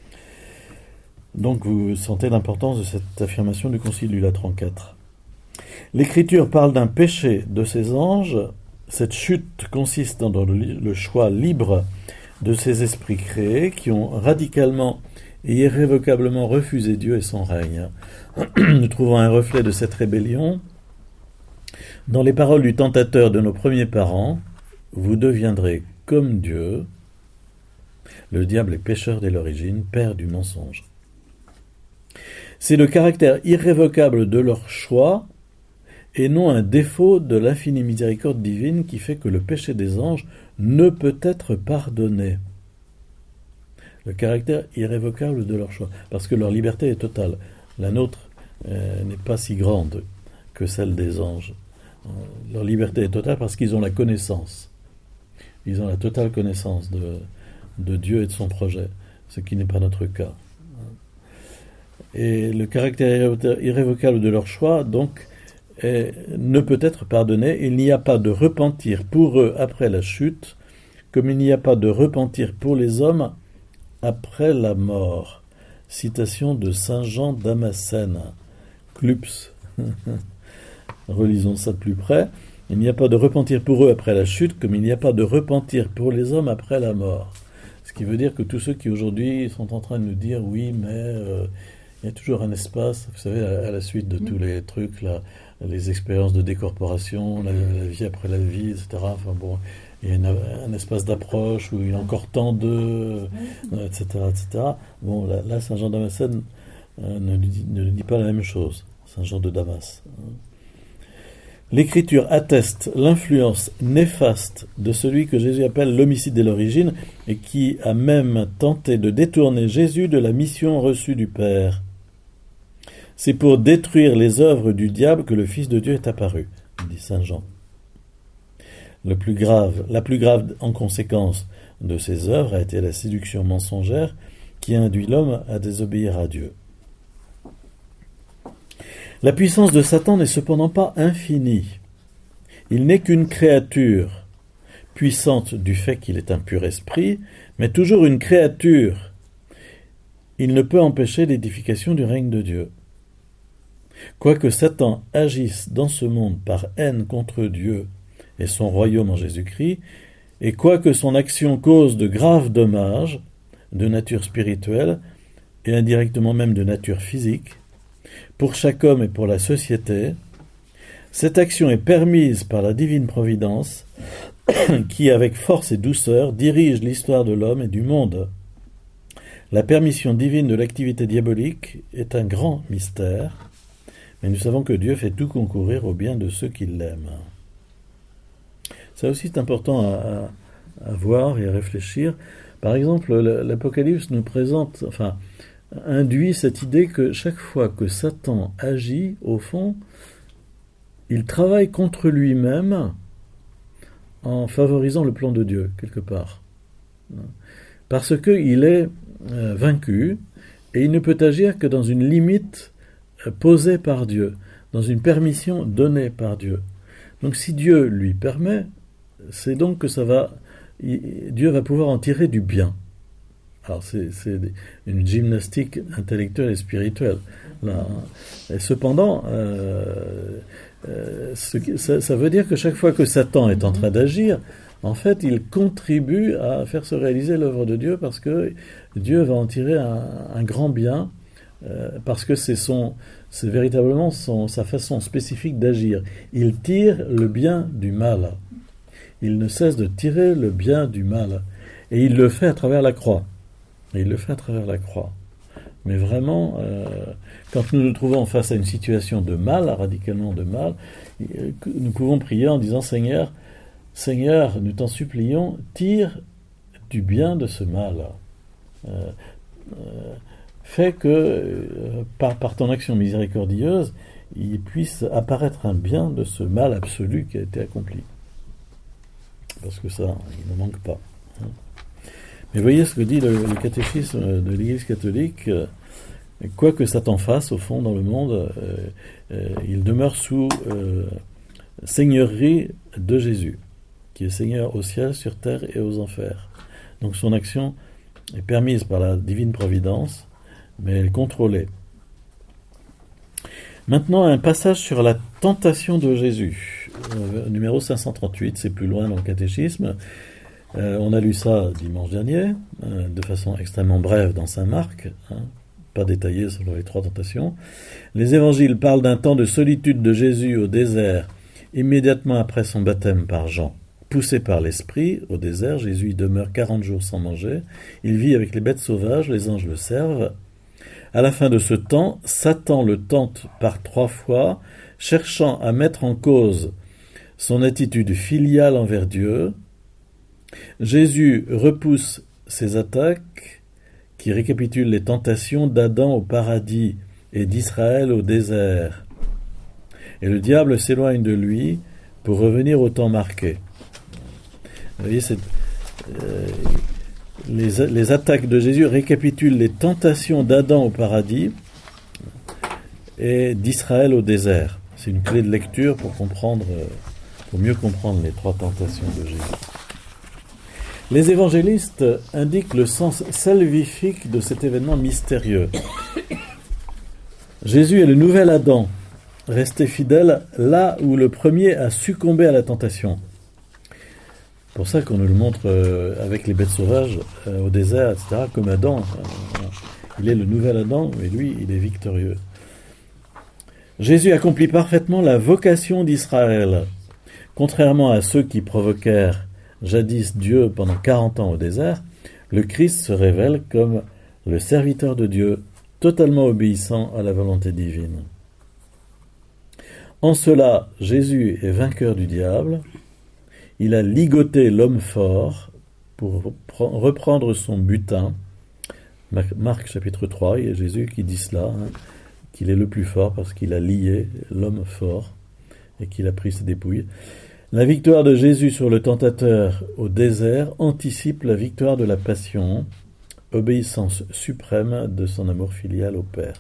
Donc vous sentez l'importance de cette affirmation du Concile du Latran quatre. L'Écriture parle d'un péché de ces anges. Cette chute consiste dans le choix libre de ces esprits créés qui ont radicalement et irrévocablement refusé Dieu et son règne. Nous trouvons un reflet de cette rébellion dans les paroles du tentateur de nos premiers parents. Vous deviendrez comme Dieu. Le diable est pécheur dès l'origine, père du mensonge. C'est le caractère irrévocable de leur choix et non un défaut de l'infinie miséricorde divine qui fait que le péché des anges ne peut être pardonné. Le caractère irrévocable de leur choix, parce que leur liberté est totale. La nôtre euh, n'est pas si grande que celle des anges. Euh, leur liberté est totale parce qu'ils ont la connaissance. Ils ont la totale connaissance de, de Dieu et de son projet, ce qui n'est pas notre cas. Et le caractère irrévocable de leur choix, donc, Et ne peut être pardonné. Il n'y a pas de repentir pour eux après la chute, comme il n'y a pas de repentir pour les hommes après la mort. Citation de saint Jean Damascène, Clups. Relisons ça de plus près. Il n'y a pas de repentir pour eux après la chute, comme il n'y a pas de repentir pour les hommes après la mort. Ce qui veut dire que tous ceux qui aujourd'hui sont en train de nous dire oui, mais euh, il y a toujours un espace, vous savez, à, à la suite de tous les trucs là, les expériences de décorporation, la, la vie après la vie, et cetera. Enfin bon, il y a une, un espace d'approche où il y a encore tant d'eux, et cetera, et cetera. Bon, là, là saint Jean de Damascène euh, ne, dit, ne dit pas la même chose, saint Jean de Damas. L'Écriture atteste l'influence néfaste de celui que Jésus appelle l'homicide dès l'origine et qui a même tenté de détourner Jésus de la mission reçue du Père. C'est pour détruire les œuvres du diable que le Fils de Dieu est apparu, dit saint Jean. Le plus grave, la plus grave en conséquence de ces œuvres a été la séduction mensongère qui induit l'homme à désobéir à Dieu. La puissance de Satan n'est cependant pas infinie. Il n'est qu'une créature, puissante du fait qu'il est un pur esprit, mais toujours une créature. Il ne peut empêcher l'édification du règne de Dieu. Quoique Satan agisse dans ce monde par haine contre Dieu et son royaume en Jésus-Christ, et quoique son action cause de graves dommages de nature spirituelle et indirectement même de nature physique, pour chaque homme et pour la société, cette action est permise par la divine providence qui, avec force et douceur, dirige l'histoire de l'homme et du monde. La permission divine de l'activité diabolique est un grand mystère, mais nous savons que Dieu fait tout concourir au bien de ceux qui l'aiment. Ça aussi, c'est important à, à, à voir et à réfléchir. Par exemple, l'Apocalypse nous présente, enfin, induit cette idée que chaque fois que Satan agit, au fond, il travaille contre lui-même en favorisant le plan de Dieu, quelque part. Parce qu'il est euh, vaincu, et il ne peut agir que dans une limite euh, posée par Dieu, dans une permission donnée par Dieu. Donc si Dieu lui permet, c'est donc que ça va, il, Dieu va pouvoir en tirer du bien. Alors c'est, c'est une gymnastique intellectuelle et spirituelle. Là. Et cependant, euh, euh, ce qui, ça, ça veut dire que chaque fois que Satan est en train d'agir, en fait, il contribue à faire se réaliser l'œuvre de Dieu parce que Dieu va en tirer un, un grand bien, euh, parce que c'est, son, c'est véritablement son, sa façon spécifique d'agir. Il tire le bien du mal. Il ne cesse de tirer le bien du mal. Et il le fait à travers la croix. Et il le fait à travers la croix. Mais vraiment, euh, quand nous nous trouvons face à une situation de mal, radicalement de mal, nous pouvons prier en disant « Seigneur, Seigneur, nous t'en supplions, tire du bien de ce mal. Euh, euh, fais que, euh, par, par ton action miséricordieuse, il puisse apparaître un bien de ce mal absolu qui a été accompli. » Parce que ça, il ne manque pas. Hein. Mais voyez ce que dit le, le catéchisme de l'Église catholique. Quoi que Satan fasse, au fond, dans le monde, euh, euh, il demeure sous euh, seigneurie de Jésus, qui est Seigneur au ciel, sur terre et aux enfers. Donc son action est permise par la divine providence, mais elle est contrôlée. Maintenant, un passage sur la tentation de Jésus, euh, numéro cinq cent trente-huit, c'est plus loin dans le catéchisme. Euh, on a lu ça dimanche dernier, euh, de façon extrêmement brève dans Saint Marc, hein, pas détaillé sur les trois tentations. Les évangiles parlent d'un temps de solitude de Jésus au désert, immédiatement après son baptême par Jean. Poussé par l'Esprit, au désert, Jésus y demeure quarante jours sans manger. Il vit avec les bêtes sauvages, les anges le servent. À la fin de ce temps, Satan le tente par trois fois, cherchant à mettre en cause son attitude filiale envers Dieu. Jésus repousse ces attaques qui récapitulent les tentations d'Adam au paradis et d'Israël au désert. Et le diable s'éloigne de lui pour revenir au temps marqué. Vous voyez, c'est, euh, les, les attaques de Jésus récapitulent les tentations d'Adam au paradis et d'Israël au désert. C'est une clé de lecture pour comprendre, pour mieux comprendre les trois tentations de Jésus. Les évangélistes indiquent le sens salvifique de cet événement mystérieux. Jésus est le nouvel Adam, resté fidèle là où le premier a succombé à la tentation. C'est pour ça qu'on nous le montre euh, avec les bêtes sauvages euh, au désert, et cetera, comme Adam. Euh, il est le nouvel Adam, mais lui, il est victorieux. Jésus accomplit parfaitement la vocation d'Israël. Contrairement à ceux qui provoquèrent jadis Dieu pendant quarante ans au désert, le Christ se révèle comme le serviteur de Dieu, totalement obéissant à la volonté divine. En cela, Jésus est vainqueur du diable. Il a ligoté l'homme fort pour reprendre son butin. Marc chapitre trois, il y a Jésus qui dit cela, hein, qu'il est le plus fort parce qu'il a lié l'homme fort et qu'il a pris ses dépouilles. La victoire de Jésus sur le tentateur au désert anticipe la victoire de la passion, obéissance suprême de son amour filial au Père.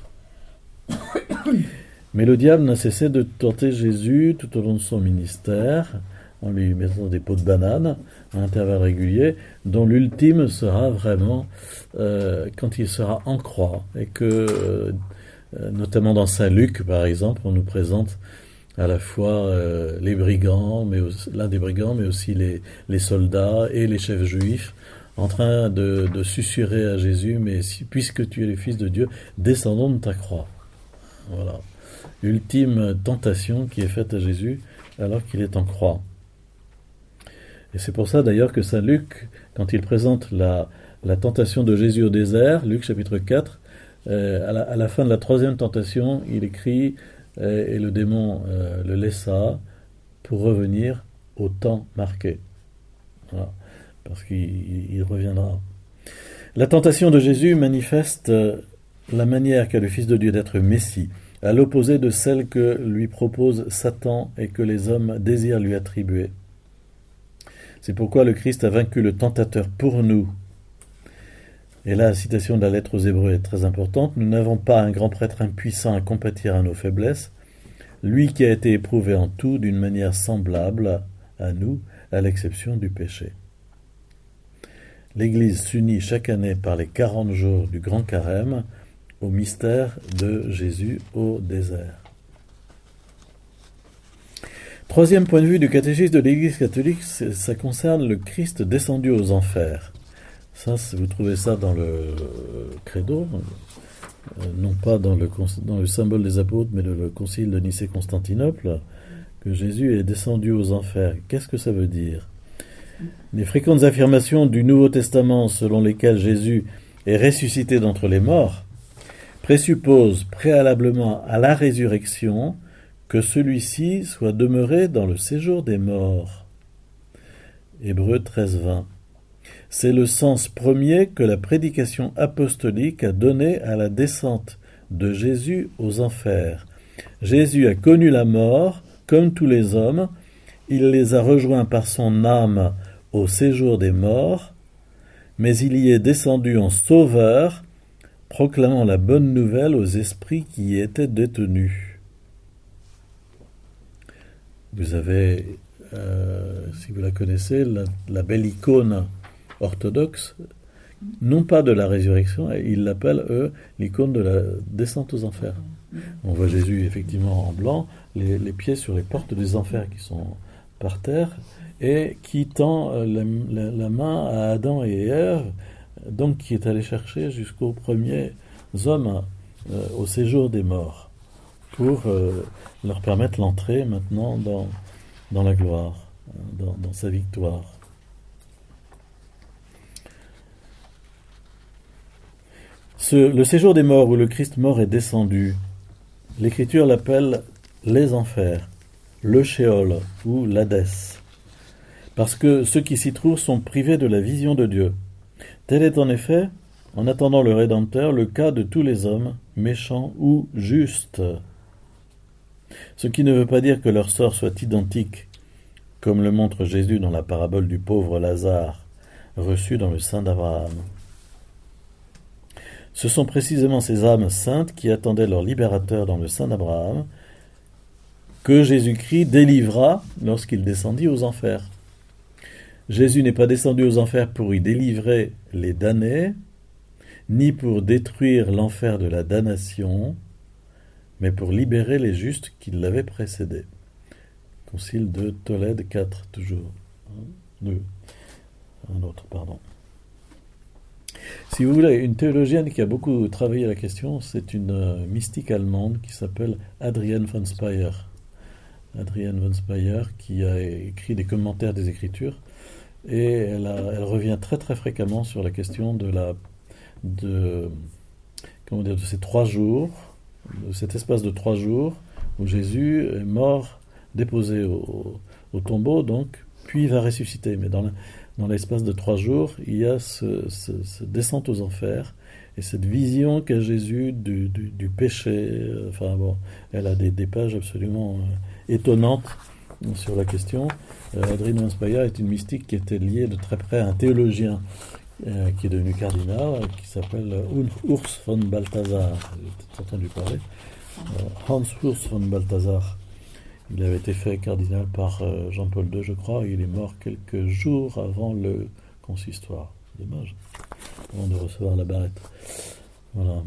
Mais le diable n'a cessé de tenter Jésus tout au long de son ministère, en lui mettant des pots de banane à intervalles réguliers, dont l'ultime sera vraiment euh, quand il sera en croix, et que, euh, notamment dans Saint Luc, par exemple, on nous présente à la fois euh, les brigands, mais aussi, l'un des brigands, mais aussi les, les soldats et les chefs juifs, en train de, de susurrer à Jésus, mais si, puisque tu es le Fils de Dieu, descendons de ta croix. Voilà. Ultime tentation qui est faite à Jésus alors qu'il est en croix. Et c'est pour ça d'ailleurs que Saint Luc, quand il présente la, la tentation de Jésus au désert, Luc chapitre quatre, euh, à, la, à la fin de la troisième tentation, il écrit euh, et le démon euh, le laissa pour revenir au temps marqué. Voilà, parce qu'il il reviendra. La tentation de Jésus manifeste la manière qu'a le Fils de Dieu d'être Messie, à l'opposé de celle que lui propose Satan et que les hommes désirent lui attribuer. C'est pourquoi le Christ a vaincu le tentateur pour nous. Et là, la citation de la lettre aux Hébreux est très importante. Nous n'avons pas un grand prêtre impuissant à compatir à nos faiblesses, lui qui a été éprouvé en tout d'une manière semblable à nous, à l'exception du péché. L'Église s'unit chaque année par les quarante jours du Grand Carême au mystère de Jésus au désert. Troisième point de vue du catéchisme de l'Église catholique, ça concerne le Christ descendu aux enfers. Ça, vous trouvez ça dans le credo, euh, non pas dans le, dans le symbole des apôtres, mais dans le concile de Nicée-Constantinople, que Jésus est descendu aux enfers. Qu'est-ce que ça veut dire ? Les fréquentes affirmations du Nouveau Testament selon lesquelles Jésus est ressuscité d'entre les morts présupposent préalablement à la résurrection que celui-ci soit demeuré dans le séjour des morts. Hébreux treize vingt. C'est le sens premier que la prédication apostolique a donné à la descente de Jésus aux enfers. Jésus a connu la mort comme tous les hommes, il les a rejoints par son âme au séjour des morts, mais il y est descendu en sauveur, proclamant la bonne nouvelle aux esprits qui y étaient détenus. Vous avez, euh, si vous la connaissez, la, la belle icône orthodoxe, non pas de la résurrection, ils l'appellent, eux, l'icône de la descente aux enfers. On voit Jésus, effectivement, en blanc, les, les pieds sur les portes des enfers qui sont par terre, et qui tend la, la, la main à Adam et Ève, donc qui est allé chercher jusqu'aux premiers hommes euh, au séjour des morts, pour euh, leur permettre l'entrée maintenant dans, dans la gloire, dans, dans sa victoire. Ce, le séjour des morts où le Christ mort est descendu, l'Écriture l'appelle les enfers, le Sheol ou l'Hadès, parce que ceux qui s'y trouvent sont privés de la vision de Dieu. Tel est en effet, en attendant le Rédempteur, le cas de tous les hommes, méchants ou justes. Ce qui ne veut pas dire que leur sort soit identique, comme le montre Jésus dans la parabole du pauvre Lazare, reçu dans le sein d'Abraham. Ce sont précisément ces âmes saintes qui attendaient leur libérateur dans le sein d'Abraham, que Jésus-Christ délivra lorsqu'il descendit aux enfers. Jésus n'est pas descendu aux enfers pour y délivrer les damnés, ni pour détruire l'enfer de la damnation, mais pour libérer les justes qui l'avaient précédé. Concile de Tolède quatre, toujours. Deux. Un autre, pardon. Si vous voulez, une théologienne qui a beaucoup travaillé la question, c'est une euh, mystique allemande qui s'appelle Adrienne von Speyer. Adrienne von Speyer, qui a écrit des commentaires des Écritures, et elle, a, elle revient très très fréquemment sur la question de la de comment dire de ces trois jours, de cet espace de trois jours où Jésus est mort, déposé au, au tombeau, donc puis va ressusciter. Mais dans, la, dans l'espace de trois jours, il y a ce, ce, ce descente aux enfers et cette vision qu'a Jésus du, du, du péché. Enfin bon, elle a des, des pages absolument euh, étonnantes sur la question. Euh, Adrienne von Speyer est une mystique qui était liée de très près à un théologien euh, qui est devenu cardinal, qui s'appelle Urs von Balthasar. Vous avez entendu parler euh, Hans Urs von Balthasar. Il avait été fait cardinal par euh, Jean-Paul deux, je crois, et il est mort quelques jours avant le consistoire. Dommage, avant de recevoir la barrette. Voilà.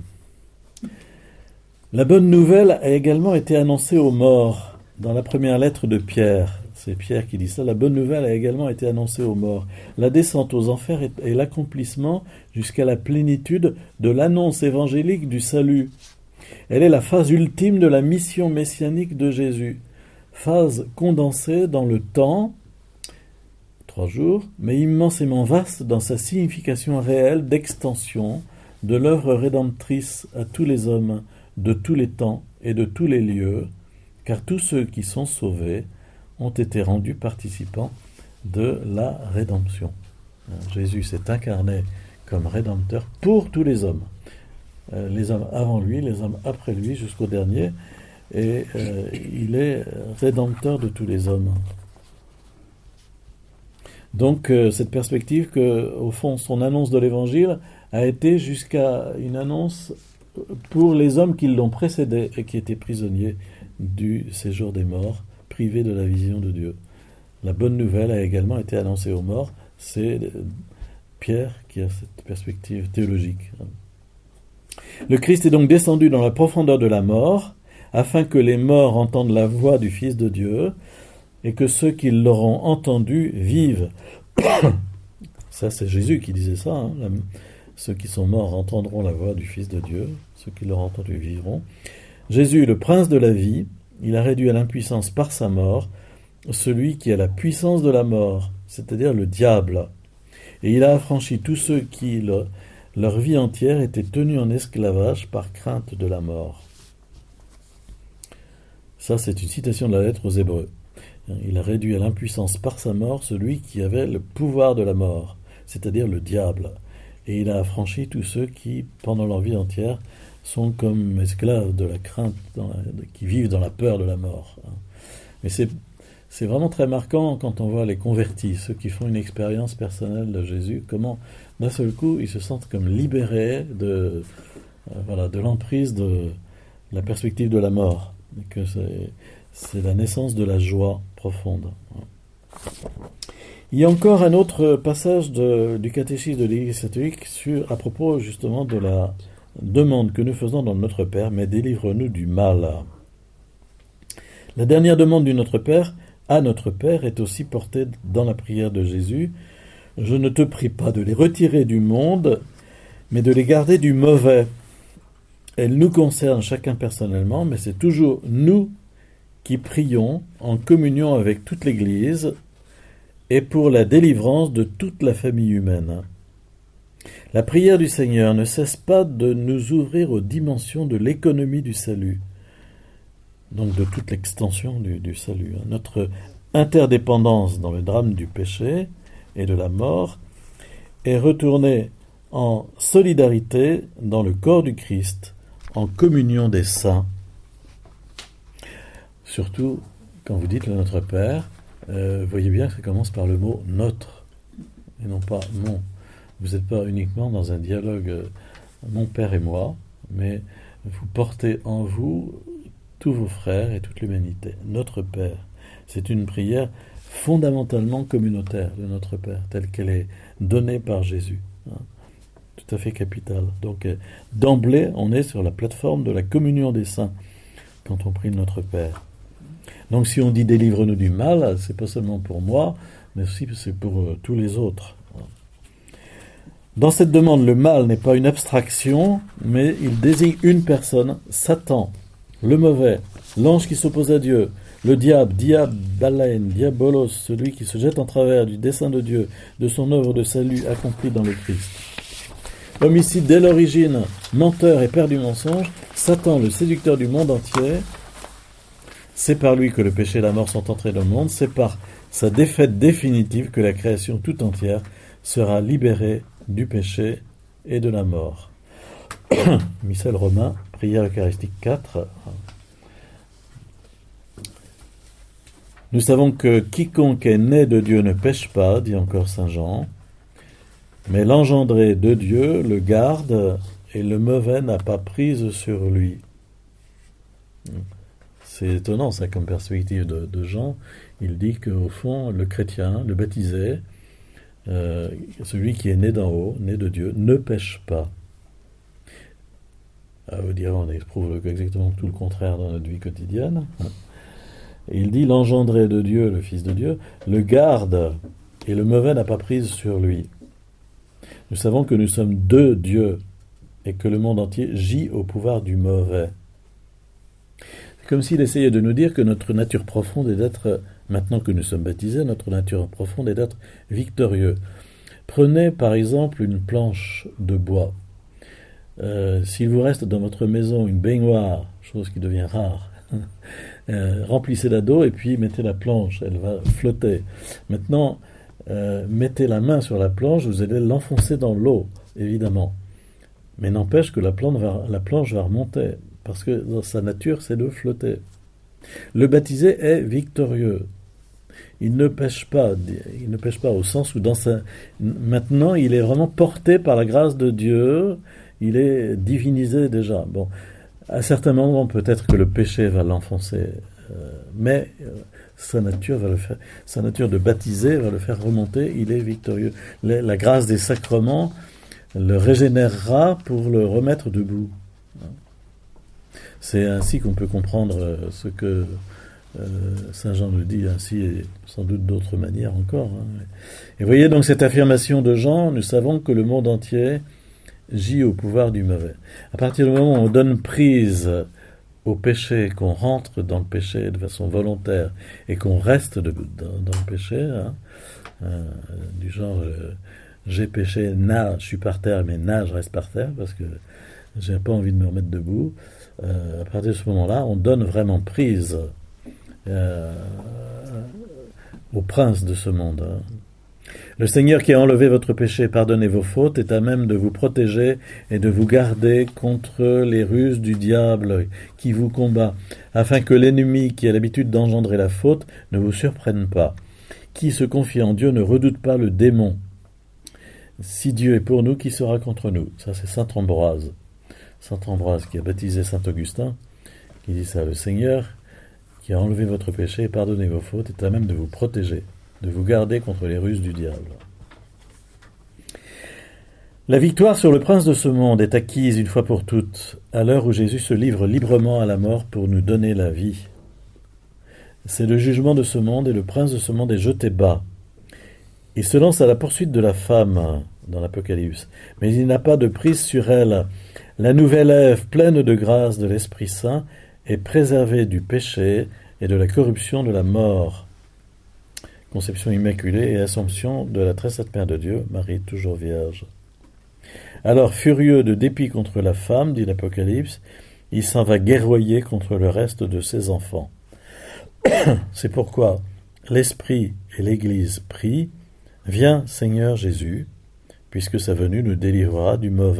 La bonne nouvelle a également été annoncée aux morts. Dans la première lettre de Pierre, c'est Pierre qui dit ça, la bonne nouvelle a également été annoncée aux morts. La descente aux enfers est, est l'accomplissement jusqu'à la plénitude de l'annonce évangélique du salut. Elle est la phase ultime de la mission messianique de Jésus. Phase condensée dans le temps, trois jours, mais immensément vaste dans sa signification réelle d'extension de l'œuvre rédemptrice à tous les hommes, de tous les temps et de tous les lieux, car tous ceux qui sont sauvés ont été rendus participants de la rédemption. Jésus s'est incarné comme rédempteur pour tous les hommes, les hommes avant lui, les hommes après lui, jusqu'au dernier, et euh, il est rédempteur de tous les hommes. Donc euh, cette perspective que, au fond, son annonce de l'Évangile a été jusqu'à une annonce pour les hommes qui l'ont précédé et qui étaient prisonniers du séjour des morts, privés de la vision de Dieu. La bonne nouvelle a également été annoncée aux morts. C'est Pierre qui a cette perspective théologique. Le Christ est donc descendu dans la profondeur de la mort, afin que les morts entendent la voix du Fils de Dieu, et que ceux qui l'auront entendu vivent. Ça, c'est Jésus qui disait ça. Hein. La, ceux qui sont morts entendront la voix du Fils de Dieu, ceux qui l'auront entendu vivront. Jésus, le prince de la vie, il a réduit à l'impuissance par sa mort celui qui a la puissance de la mort, c'est-à-dire le diable. Et il a affranchi tous ceux qui, le, leur vie entière, étaient tenus en esclavage par crainte de la mort. Ça, c'est une citation de la lettre aux Hébreux. Il a réduit à l'impuissance par sa mort celui qui avait le pouvoir de la mort, c'est-à-dire le diable. Et il a affranchi tous ceux qui, pendant leur vie entière, sont comme esclaves de la crainte, dans la, qui vivent dans la peur de la mort. Mais c'est, c'est vraiment très marquant quand on voit les convertis, ceux qui font une expérience personnelle de Jésus, comment d'un seul coup ils se sentent comme libérés de, euh, voilà, de l'emprise de la perspective de la mort. Et que c'est, c'est la naissance de la joie profonde. Il y a encore un autre passage de, du catéchisme de l'Église catholique sur, à propos justement de la demande que nous faisons dans Notre Père, mais délivre-nous du mal. La dernière demande du Notre Père à Notre Père est aussi portée dans la prière de Jésus. Je ne te prie pas de les retirer du monde, mais de les garder du mauvais. Elle nous concerne chacun personnellement, mais c'est toujours nous qui prions en communion avec toute l'Église et pour la délivrance de toute la famille humaine. La prière du Seigneur ne cesse pas de nous ouvrir aux dimensions de l'économie du salut, donc de toute l'extension du, du salut. Notre interdépendance dans le drame du péché et de la mort est retournée en solidarité dans le corps du Christ, en communion des saints. Surtout, quand vous dites le Notre Père, euh, voyez bien que ça commence par le mot « notre » et non pas « mon ». Vous n'êtes pas uniquement dans un dialogue euh, « mon Père et moi », mais vous portez en vous tous vos frères et toute l'humanité. Notre Père, c'est une prière fondamentalement communautaire de Notre Père, telle qu'elle est donnée par Jésus. Hein. Tout à fait capitale. Donc, euh, d'emblée, on est sur la plateforme de la communion des saints quand on prie Notre Père. Donc, si on dit « délivre-nous du mal », c'est pas seulement pour moi, mais aussi c'est pour euh, tous les autres. Dans cette demande, le mal n'est pas une abstraction, mais il désigne une personne, Satan, le mauvais, l'ange qui s'oppose à Dieu, le diable, diabalein, diabolos, celui qui se jette en travers du dessein de Dieu, de son œuvre de salut accomplie dans le Christ. Homicide dès l'origine, menteur et père du mensonge, Satan, le séducteur du monde entier, c'est par lui que le péché et la mort sont entrés dans le monde, c'est par sa défaite définitive que la création tout entière sera libérée du péché et de la mort. Missel romain, prière eucharistique quatre. Nous savons que quiconque est né de Dieu ne pêche pas, dit encore saint Jean, mais l'engendré de Dieu le garde et le mauvais n'a pas prise sur lui. C'est étonnant ça comme perspective de, de Jean. Il dit qu'au fond, le chrétien, le baptisé, euh, celui qui est né d'en haut, né de Dieu, ne pêche pas. À vous dire, on éprouve exactement tout le contraire dans notre vie quotidienne. Et il dit, l'engendré de Dieu, le Fils de Dieu, le garde et le mauvais n'a pas prise sur lui. Nous savons que nous sommes de Dieu et que le monde entier gît au pouvoir du mauvais. C'est comme s'il essayait de nous dire que notre nature profonde est d'être Maintenant que nous sommes baptisés, notre nature profonde est d'être victorieux. Prenez par exemple une planche de bois. Euh, s'il vous reste dans votre maison une baignoire, chose qui devient rare, euh, remplissez-la d'eau et puis mettez la planche, elle va flotter. Maintenant, euh, mettez la main sur la planche, vous allez l'enfoncer dans l'eau, évidemment. Mais n'empêche que la planche va, la planche va remonter, parce que dans sa nature, c'est de flotter. Le baptisé est victorieux. Il ne pêche pas, il ne pêche pas au sens où dans sa... maintenant il est vraiment porté par la grâce de Dieu, il est divinisé déjà. Bon, à certains moments peut-être que le péché va l'enfoncer, euh, mais euh, sa nature va le faire, sa nature de baptisé va le faire remonter. Il est victorieux. La, la grâce des sacrements le régénérera pour le remettre debout. C'est ainsi qu'on peut comprendre ce que Euh, Saint Jean nous dit ainsi, et sans doute d'autres manières encore. Hein. Et voyez donc cette affirmation de Jean, nous savons que le monde entier gît au pouvoir du mauvais. À partir du moment où on donne prise au péché, qu'on rentre dans le péché de façon volontaire et qu'on reste de, dans, dans le péché, hein, euh, du genre euh, j'ai péché, nage, je suis par terre, mais nage, je reste par terre parce que j'ai pas envie de me remettre debout. Euh, à partir de ce moment-là, on donne vraiment prise Euh, au prince de ce monde. Le Seigneur qui a enlevé votre péché, pardonné vos fautes, est à même de vous protéger et de vous garder contre les ruses du diable qui vous combat, afin que l'ennemi qui a l'habitude d'engendrer la faute ne vous surprenne pas. Qui se confie en Dieu ne redoute pas le démon. Si Dieu est pour nous, qui sera contre nous? Ça, c'est saint Ambroise. Saint Ambroise qui a baptisé saint Augustin, qui dit ça. Le Seigneur qui a enlevé votre péché et pardonné vos fautes, est à même de vous protéger, de vous garder contre les ruses du diable. La victoire sur le prince de ce monde est acquise une fois pour toutes, à l'heure où Jésus se livre librement à la mort pour nous donner la vie. C'est le jugement de ce monde, et le prince de ce monde est jeté bas. Il se lance à la poursuite de la femme, dans l'Apocalypse, mais il n'a pas de prise sur elle. La nouvelle Ève, pleine de grâce de l'Esprit Saint, est préservée du péché et de la corruption de la mort. Conception immaculée et assomption de la très sainte Mère de Dieu, Marie toujours vierge. Alors, furieux de dépit contre la femme, dit l'Apocalypse, il s'en va guerroyer contre le reste de ses enfants. C'est pourquoi l'Esprit et l'Église prient, « Viens, Seigneur Jésus, puisque sa venue nous délivrera du mauvais. »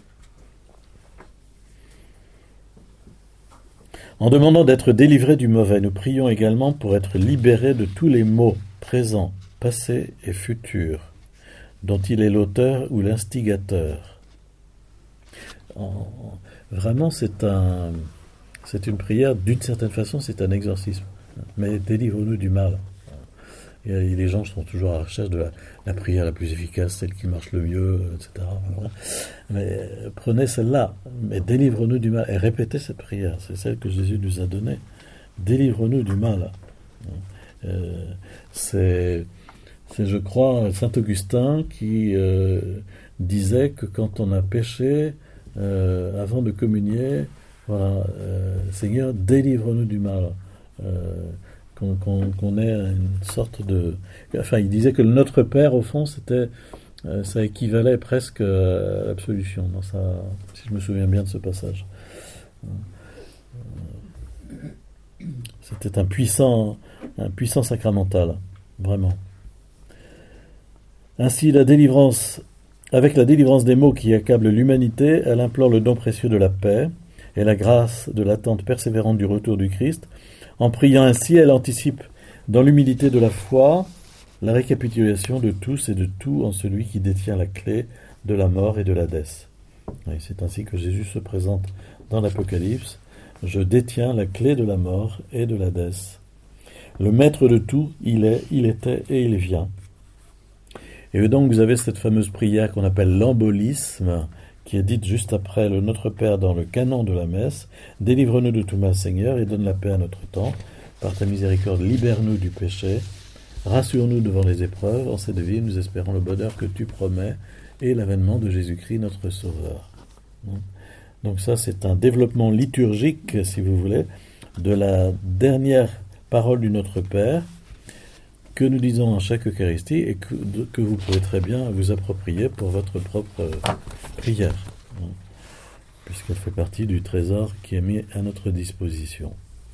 En demandant d'être délivrés du mauvais, nous prions également pour être libérés de tous les maux présents, passés et futurs, dont il est l'auteur ou l'instigateur. En, vraiment, c'est un, c'est une prière, d'une certaine façon, c'est un exorcisme. Mais délivre-nous du mal. Et les gens sont toujours à la recherche de la, la prière la plus efficace, celle qui marche le mieux, et cetera. Voilà. Mais prenez celle-là, mais délivre-nous du mal. Et répétez cette prière, c'est celle que Jésus nous a donnée. Délivre-nous du mal. Euh, c'est, c'est, je crois, saint Augustin qui euh, disait que quand on a péché, euh, avant de communier, voilà, euh, Seigneur, délivre-nous du mal. Euh, Qu'on, qu'on, qu'on ait une sorte de... Enfin, il disait que le Notre Père, au fond, c'était, euh, ça équivalait presque à l'absolution, dans sa, si je me souviens bien de ce passage. C'était un puissant, un puissant sacramental, vraiment. Ainsi, la délivrance, avec la délivrance des maux qui accablent l'humanité, elle implore le don précieux de la paix et la grâce de l'attente persévérante du retour du Christ. En priant ainsi, elle anticipe dans l'humilité de la foi la récapitulation de tous et de tout en celui qui détient la clé de la mort et de l'Hadès. Et c'est ainsi que Jésus se présente dans l'Apocalypse. Je détiens la clé de la mort et de l'Hadès. Le maître de tout, il est, il était et il vient. Et donc vous avez cette fameuse prière qu'on appelle l'embolisme, qui est dite juste après le Notre Père dans le canon de la messe. « Délivre-nous de tout mal, Seigneur, et donne la paix à notre temps. Par ta miséricorde, libère-nous du péché. Rassure-nous devant les épreuves. En cette vie, nous espérons le bonheur que tu promets et l'avènement de Jésus-Christ, notre Sauveur. » Donc ça, c'est un développement liturgique, si vous voulez, de la dernière parole du Notre Père, que nous disons à chaque Eucharistie et que, que vous pouvez très bien vous approprier pour votre propre euh, prière, hein, puisqu'elle fait partie du trésor qui est mis à notre disposition.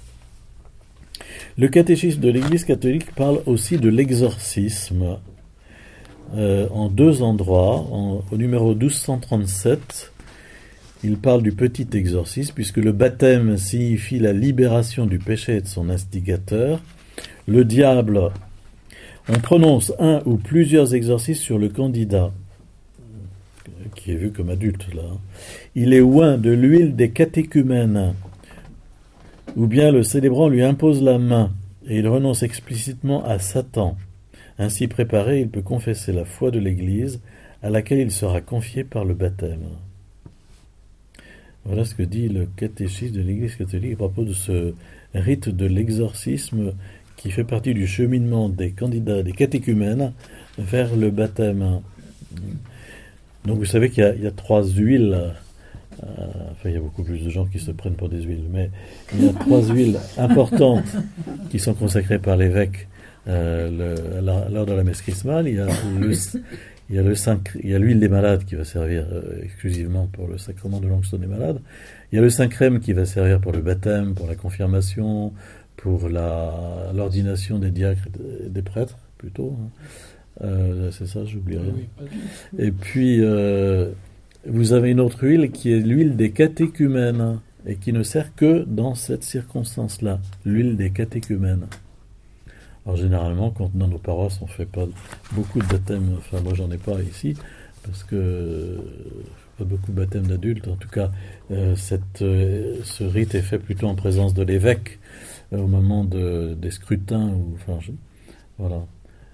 Le catéchisme de l'Église catholique parle aussi de l'exorcisme euh, en deux endroits. En, au numéro douze cent trente-sept, il parle du petit exorcisme, puisque le baptême signifie la libération du péché et de son instigateur. Le diable, on prononce un ou plusieurs exorcismes sur le candidat, qui est vu comme adulte là. Il est oint de l'huile des catéchumènes, ou bien le célébrant lui impose la main, et il renonce explicitement à Satan. Ainsi préparé, il peut confesser la foi de l'Église, à laquelle il sera confié par le baptême. Voilà ce que dit le catéchisme de l'Église catholique à propos de ce rite de l'exorcisme qui fait partie du cheminement des candidats, des catéchumènes, vers le baptême. Donc vous savez qu'il y a, il y a trois huiles, euh, enfin il y a beaucoup plus de gens qui se prennent pour des huiles, mais il y a trois huiles importantes qui sont consacrées par l'évêque euh, le, la, lors de la messe chrismale. Il y a le, il y a le cinq, il y a l'huile des malades qui va servir euh, exclusivement pour le sacrement de l'onction des malades. Il y a le Saint-Crème qui va servir pour le baptême, pour la confirmation, pour la, l'ordination des diacres et des prêtres, plutôt. Hein. Euh, c'est ça, j'oublierai. Oui, et puis, euh, vous avez une autre huile qui est l'huile des catéchumènes, et qui ne sert que dans cette circonstance-là, l'huile des catéchumènes. Alors, généralement, quand dans nos paroisses, on ne fait pas beaucoup de baptêmes, enfin, moi, j'en ai pas ici, parce que euh, pas beaucoup de baptêmes d'adultes. En tout cas, euh, cette, euh, ce rite est fait plutôt en présence de l'évêque, euh, au moment de, des scrutins, ou, enfin, je, voilà.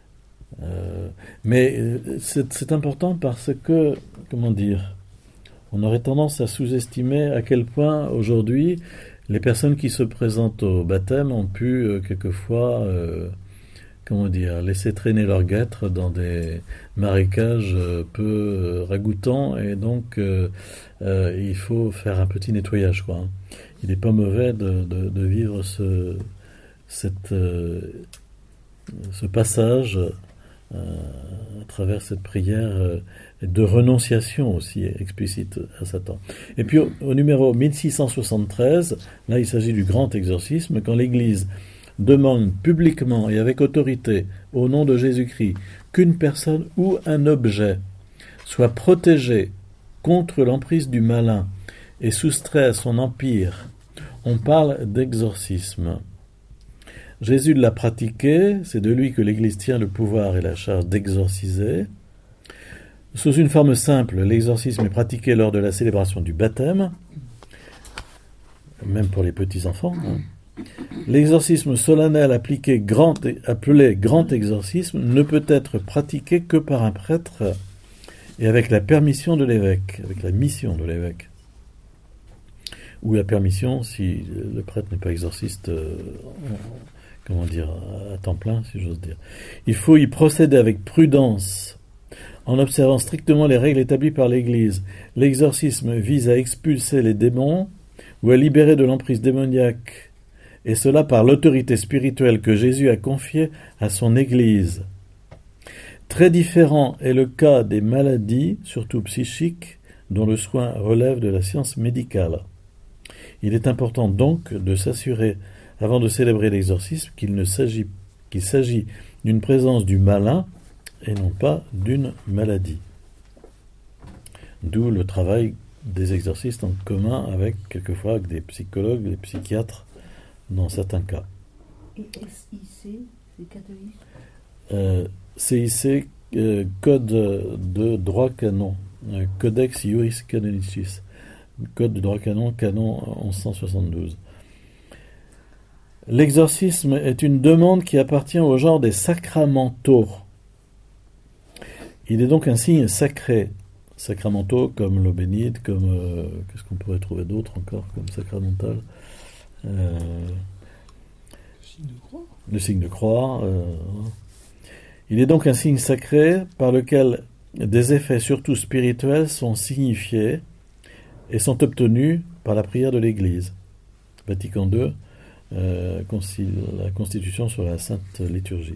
Euh, mais euh, c'est, c'est important parce que, comment dire, on aurait tendance à sous-estimer à quel point aujourd'hui les personnes qui se présentent au baptême ont pu euh, quelquefois, euh, comment dire, laisser traîner leur guêtre dans des marécages euh, peu euh, ragoûtants, et donc euh, euh, il faut faire un petit nettoyage, quoi. Il n'est pas mauvais de, de, de vivre ce, cette, euh, ce passage Euh, à travers cette prière euh, de renonciation aussi explicite à Satan. Et puis au, au numéro mille six cent soixante-treize, là il s'agit du grand exorcisme, quand l'Église demande publiquement et avec autorité au nom de Jésus-Christ qu'une personne ou un objet soit protégé contre l'emprise du malin et soustrait à son empire. On parle d'exorcisme. Jésus l'a pratiqué, c'est de lui que l'Église tient le pouvoir et la charge d'exorciser. Sous une forme simple, l'exorcisme est pratiqué lors de la célébration du baptême, même pour les petits-enfants. Hein. L'exorcisme solennel appliqué grand, appelé grand exorcisme ne peut être pratiqué que par un prêtre et avec la permission de l'évêque, avec la mission de l'évêque. Ou la permission si le prêtre n'est pas exorciste, euh, comment dire, à temps plein, si j'ose dire. Il faut y procéder avec prudence, en observant strictement les règles établies par l'Église. L'exorcisme vise à expulser les démons ou à libérer de l'emprise démoniaque, et cela par l'autorité spirituelle que Jésus a confiée à son Église. Très différent est le cas des maladies, surtout psychiques, dont le soin relève de la science médicale. Il est important donc de s'assurer, avant de célébrer l'exorcisme, qu'il ne s'agit, qu'il s'agit d'une présence du malin et non pas d'une maladie. D'où le travail des exorcistes en commun avec, quelquefois, avec des psychologues, des psychiatres, dans certains cas. Et S I C, c'est catholique euh, C I C, euh, Code de droit canon, euh, Codex Iuris Canonicis. Code de droit canon, canon onze cent soixante-douze. L'exorcisme est une demande qui appartient au genre des sacramentaux. Il est donc un signe sacré. Sacramentaux comme l'eau bénite, comme... Euh, qu'est-ce qu'on pourrait trouver d'autre encore comme sacramental euh, Le signe de croix. Le signe de croix. Euh, il est donc un signe sacré par lequel des effets surtout spirituels sont signifiés et sont obtenus par la prière de l'Église. Vatican deux, euh, la constitution sur la Sainte Liturgie.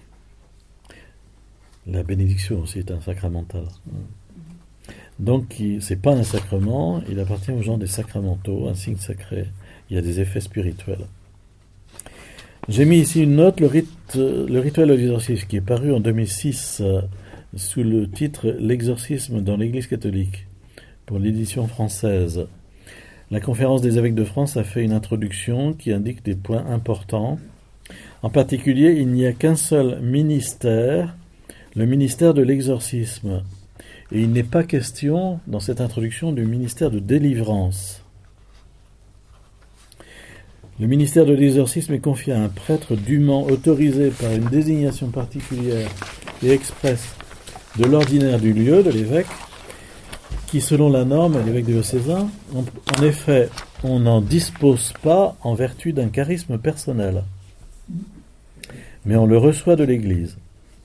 La bénédiction aussi est un sacramental. Donc, ce n'est pas un sacrement, il appartient aux gens des sacramentaux, un signe sacré. Il y a des effets spirituels. J'ai mis ici une note, le, rite, le rituel de l'exorcisme, qui est paru en deux mille six euh, sous le titre « L'exorcisme dans l'Église catholique » pour l'édition française. La Conférence des évêques de France a fait une introduction qui indique des points importants. En particulier, il n'y a qu'un seul ministère, le ministère de l'exorcisme. Et il n'est pas question, dans cette introduction, du ministère de délivrance. Le ministère de l'exorcisme est confié à un prêtre dûment autorisé par une désignation particulière et expresse de l'ordinaire du lieu, de l'évêque, qui, selon la norme, est l'évêque diocésain. En effet, on n'en dispose pas en vertu d'un charisme personnel, mais on le reçoit de l'Église.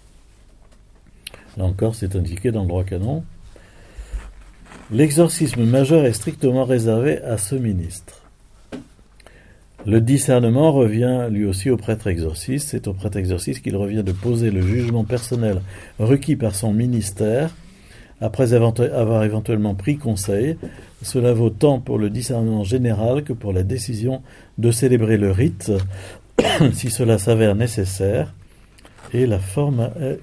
Là encore, c'est indiqué dans le droit canon. L'exorcisme majeur est strictement réservé à ce ministre. Le discernement revient lui aussi au prêtre exorciste. C'est au prêtre exorciste qu'il revient de poser le jugement personnel requis par son ministère, après avoir éventuellement pris conseil. Cela vaut tant pour le discernement général que pour la décision de célébrer le rite, si cela s'avère nécessaire, et la forme est